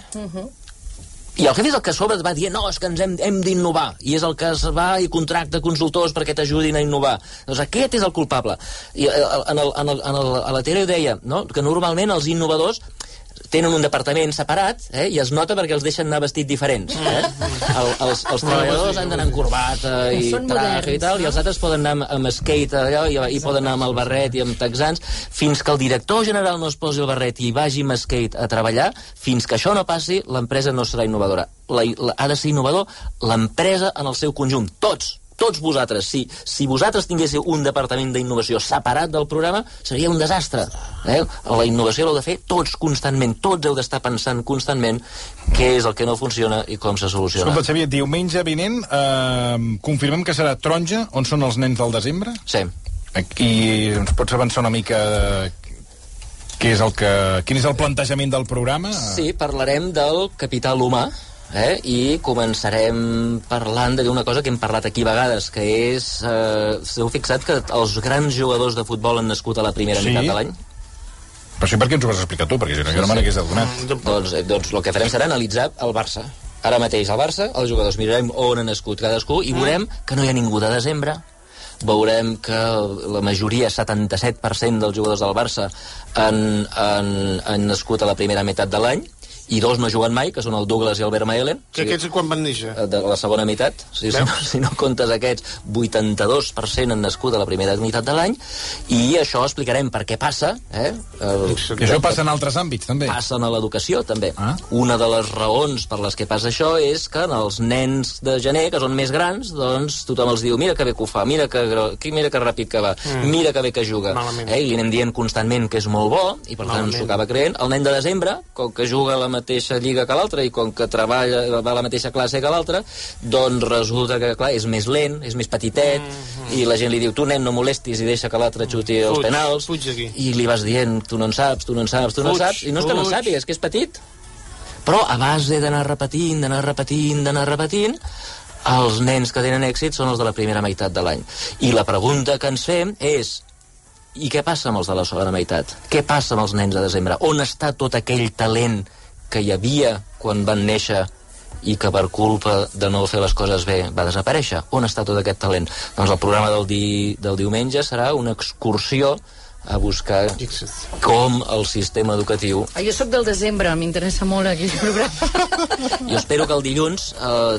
I el jefe és el que a sobre et va dir no, és que ens hem d'innovar, i és el que es va i contracta consultors perquè t'ajudin a innovar. Doncs aquest és el culpable. I a la teoria deia, no?, que normalment els innovadors tenen un departament separat, i es nota perquè els deixen anar vestits diferents. Els treballadors han d'anar amb corbata i traje i tal, i els altres poden anar amb skate i poden anar amb el barret i amb texans, fins que el director general no es posi el barret i vagi amb skate a treballar, fins que això no passi, l'empresa no serà innovadora. Ha de ser innovador l'empresa en el seu conjunt, tots vosaltres. Si vosaltres tinguéssiu un departament d'innovació separat del programa, seria un desastre. La innovació l'heu de fer tots constantment, tots heu d'estar pensant constantment què és el que no funciona i com se soluciona. Escolta, Xavier, diumenge vinent confirmem que serà Taronja, on són els nens del desembre? Sí. I ens pots avançar una mica quin és el plantejament del programa? Sí, parlarem del capital humà, i començarem parlant d'una cosa que hem parlat aquí a vegades, que és, s'heu fixat que els grans jugadors de futbol han nascut a la primera meitat de l'any? Però sí, per què ens ho vas explicar tu? Perquè jo no me n'hagués adonat. Doncs el que farem serà analitzar el Barça. Ara mateix al Barça, els jugadors mirarem on ha nascut cadascú i veurem que no hi ha ningú de desembre, veurem que la majoria, 77% dels jugadors del Barça han nascut a la primera meitat de l'any, i dos no juguen mai, que són el Douglas i el Vermaelen. Que aquests quan van néixer? De la segona meitat. Si no comptes aquests, 82% han nascut a la primera meitat de l'any, i això explicarem per què passa. I això passa en altres àmbits, també? Passa a l'educació, també. Una de les raons per les que passa això és que els nens de gener, que són més grans, doncs tothom els diu, mira que bé que ho fa, mira que ràpid que va, mira que bé que juga. I li anem dient constantment que és molt bo, i per tant s'ho acaba creient. El nen de desembre, com que juga a la mateixa lliga que l'altre i com que treballa, va a la mateixa classe que l'altre, doncs resulta que, clar, és més lent, és més petitet, i la gent li diu, tu nen no molestis i deixa que l'altre xuti els penals, i li vas dient, tu no en saps, i no és que no en sàpigues, és que és petit. Però a base d'anar repetint, els nens que tenen èxit són els de la primera meitat de l'any. I la pregunta que ens fem és, i què passa amb els de la segona meitat? Què passa amb els nens de desembre? On està tot aquell talent que hi havia quan van néixer i que per culpa de no fer les coses bé va desaparèixer? On està tot aquest talent? Doncs el programa del diumenge serà una excursió a buscar com el sistema educatiu... Jo sóc del desembre, m'interessa molt aquell programa. Jo espero que el dilluns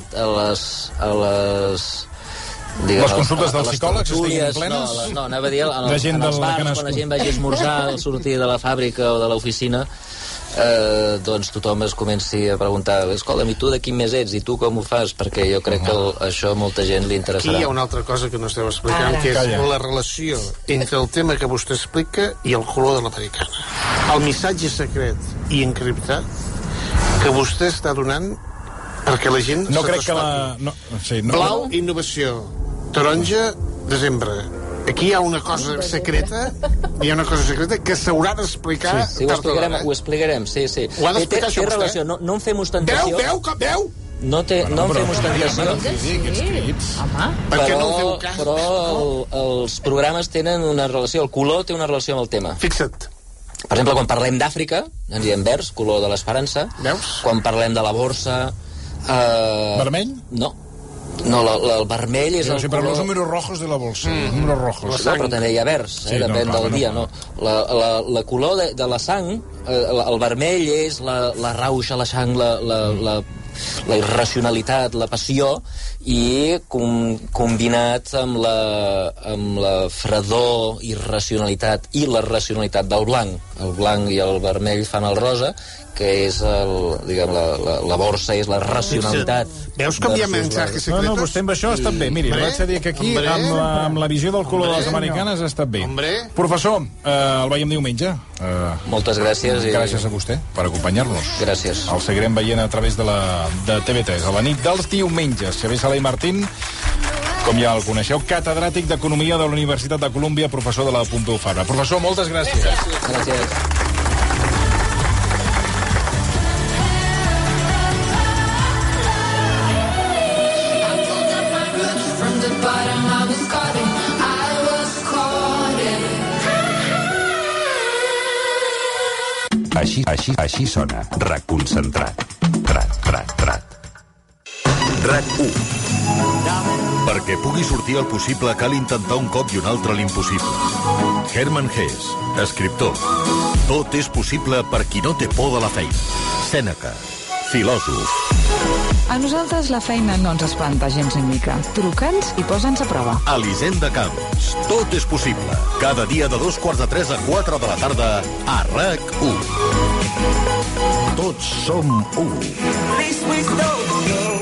les consultes dels psicòlegs estiguin plenes? No, anava a dir en els bars, quan la gent vagi a esmorzar al sortir de la fàbrica o de l'oficina, doncs tothom es comenci a preguntar, escolta'm, i tu de quin mes ets, i tu com ho fas? Perquè jo crec que això a molta gent li interessarà. Aquí hi ha una altra cosa que no esteu explicant, que és la relació entre el tema que vostè explica i el color de l'americana. El missatge secret i encriptat que vostè està donant perquè la gent no crec que Blau, innovació. Taronja, desembre. Aquí hi ha una cosa secreta, que s'haurà d'explicar. Sí, ho explicarem, sí. Ho ha d'explicar això vostè. No en fem ostentació. Veu? No en fem ostentació. Per què no feu cas? Però els programes tenen una relació, el color té una relació amb el tema. Fixa't. Per exemple, quan parlem d'Àfrica, ens diem verds, color de l'esperança. Veus? Quan parlem de la borsa... Vermell? No, el vermell és el color... Però los números rojos de la bolsa, números rojos. No, però també hi ha verds, depèn del dia, no. La color de la sang, el vermell és la rauxa, la sang, la irracionalitat, la passió, i combinat amb la fredor, irracionalitat i la racionalitat del blanc. El blanc i el vermell fan el rosa, que és la borsa, és la racionalitat. Veus com hi ha mensajes secretos? No, vostè amb això ha estat bé. Miri, vaig a dir que aquí, amb la visió del color de les americanes, ha estat bé. Professor, el veiem diumenge. Moltes gràcies. Gràcies a vostè per acompanyar-nos. Gràcies. El seguirem veient a través de TV3, a la nit dels diumenges. Xavier Sala i Martín, com ja el coneixeu, catedràtic d'Economia de la Universitat de Colúmbia, professor de la Pompeu Fabra. Professor, moltes gràcies. Gràcies. Així sona. RAC concentrat. Trat. RAC1. Perquè pugui sortir el possible cal intentar un cop i un altre l'impossible. Hermann Hesse, escriptor. Tot és possible per qui no té por de la feina. Sèneca, filòsof. A nosaltres la feina no ens espanta gens ni mica. Truca'ns i posa'ns a prova. Elisenda Camps, tot és possible. Cada dia de 2:45 a 4 de la tarda a RAC1. Tots som u.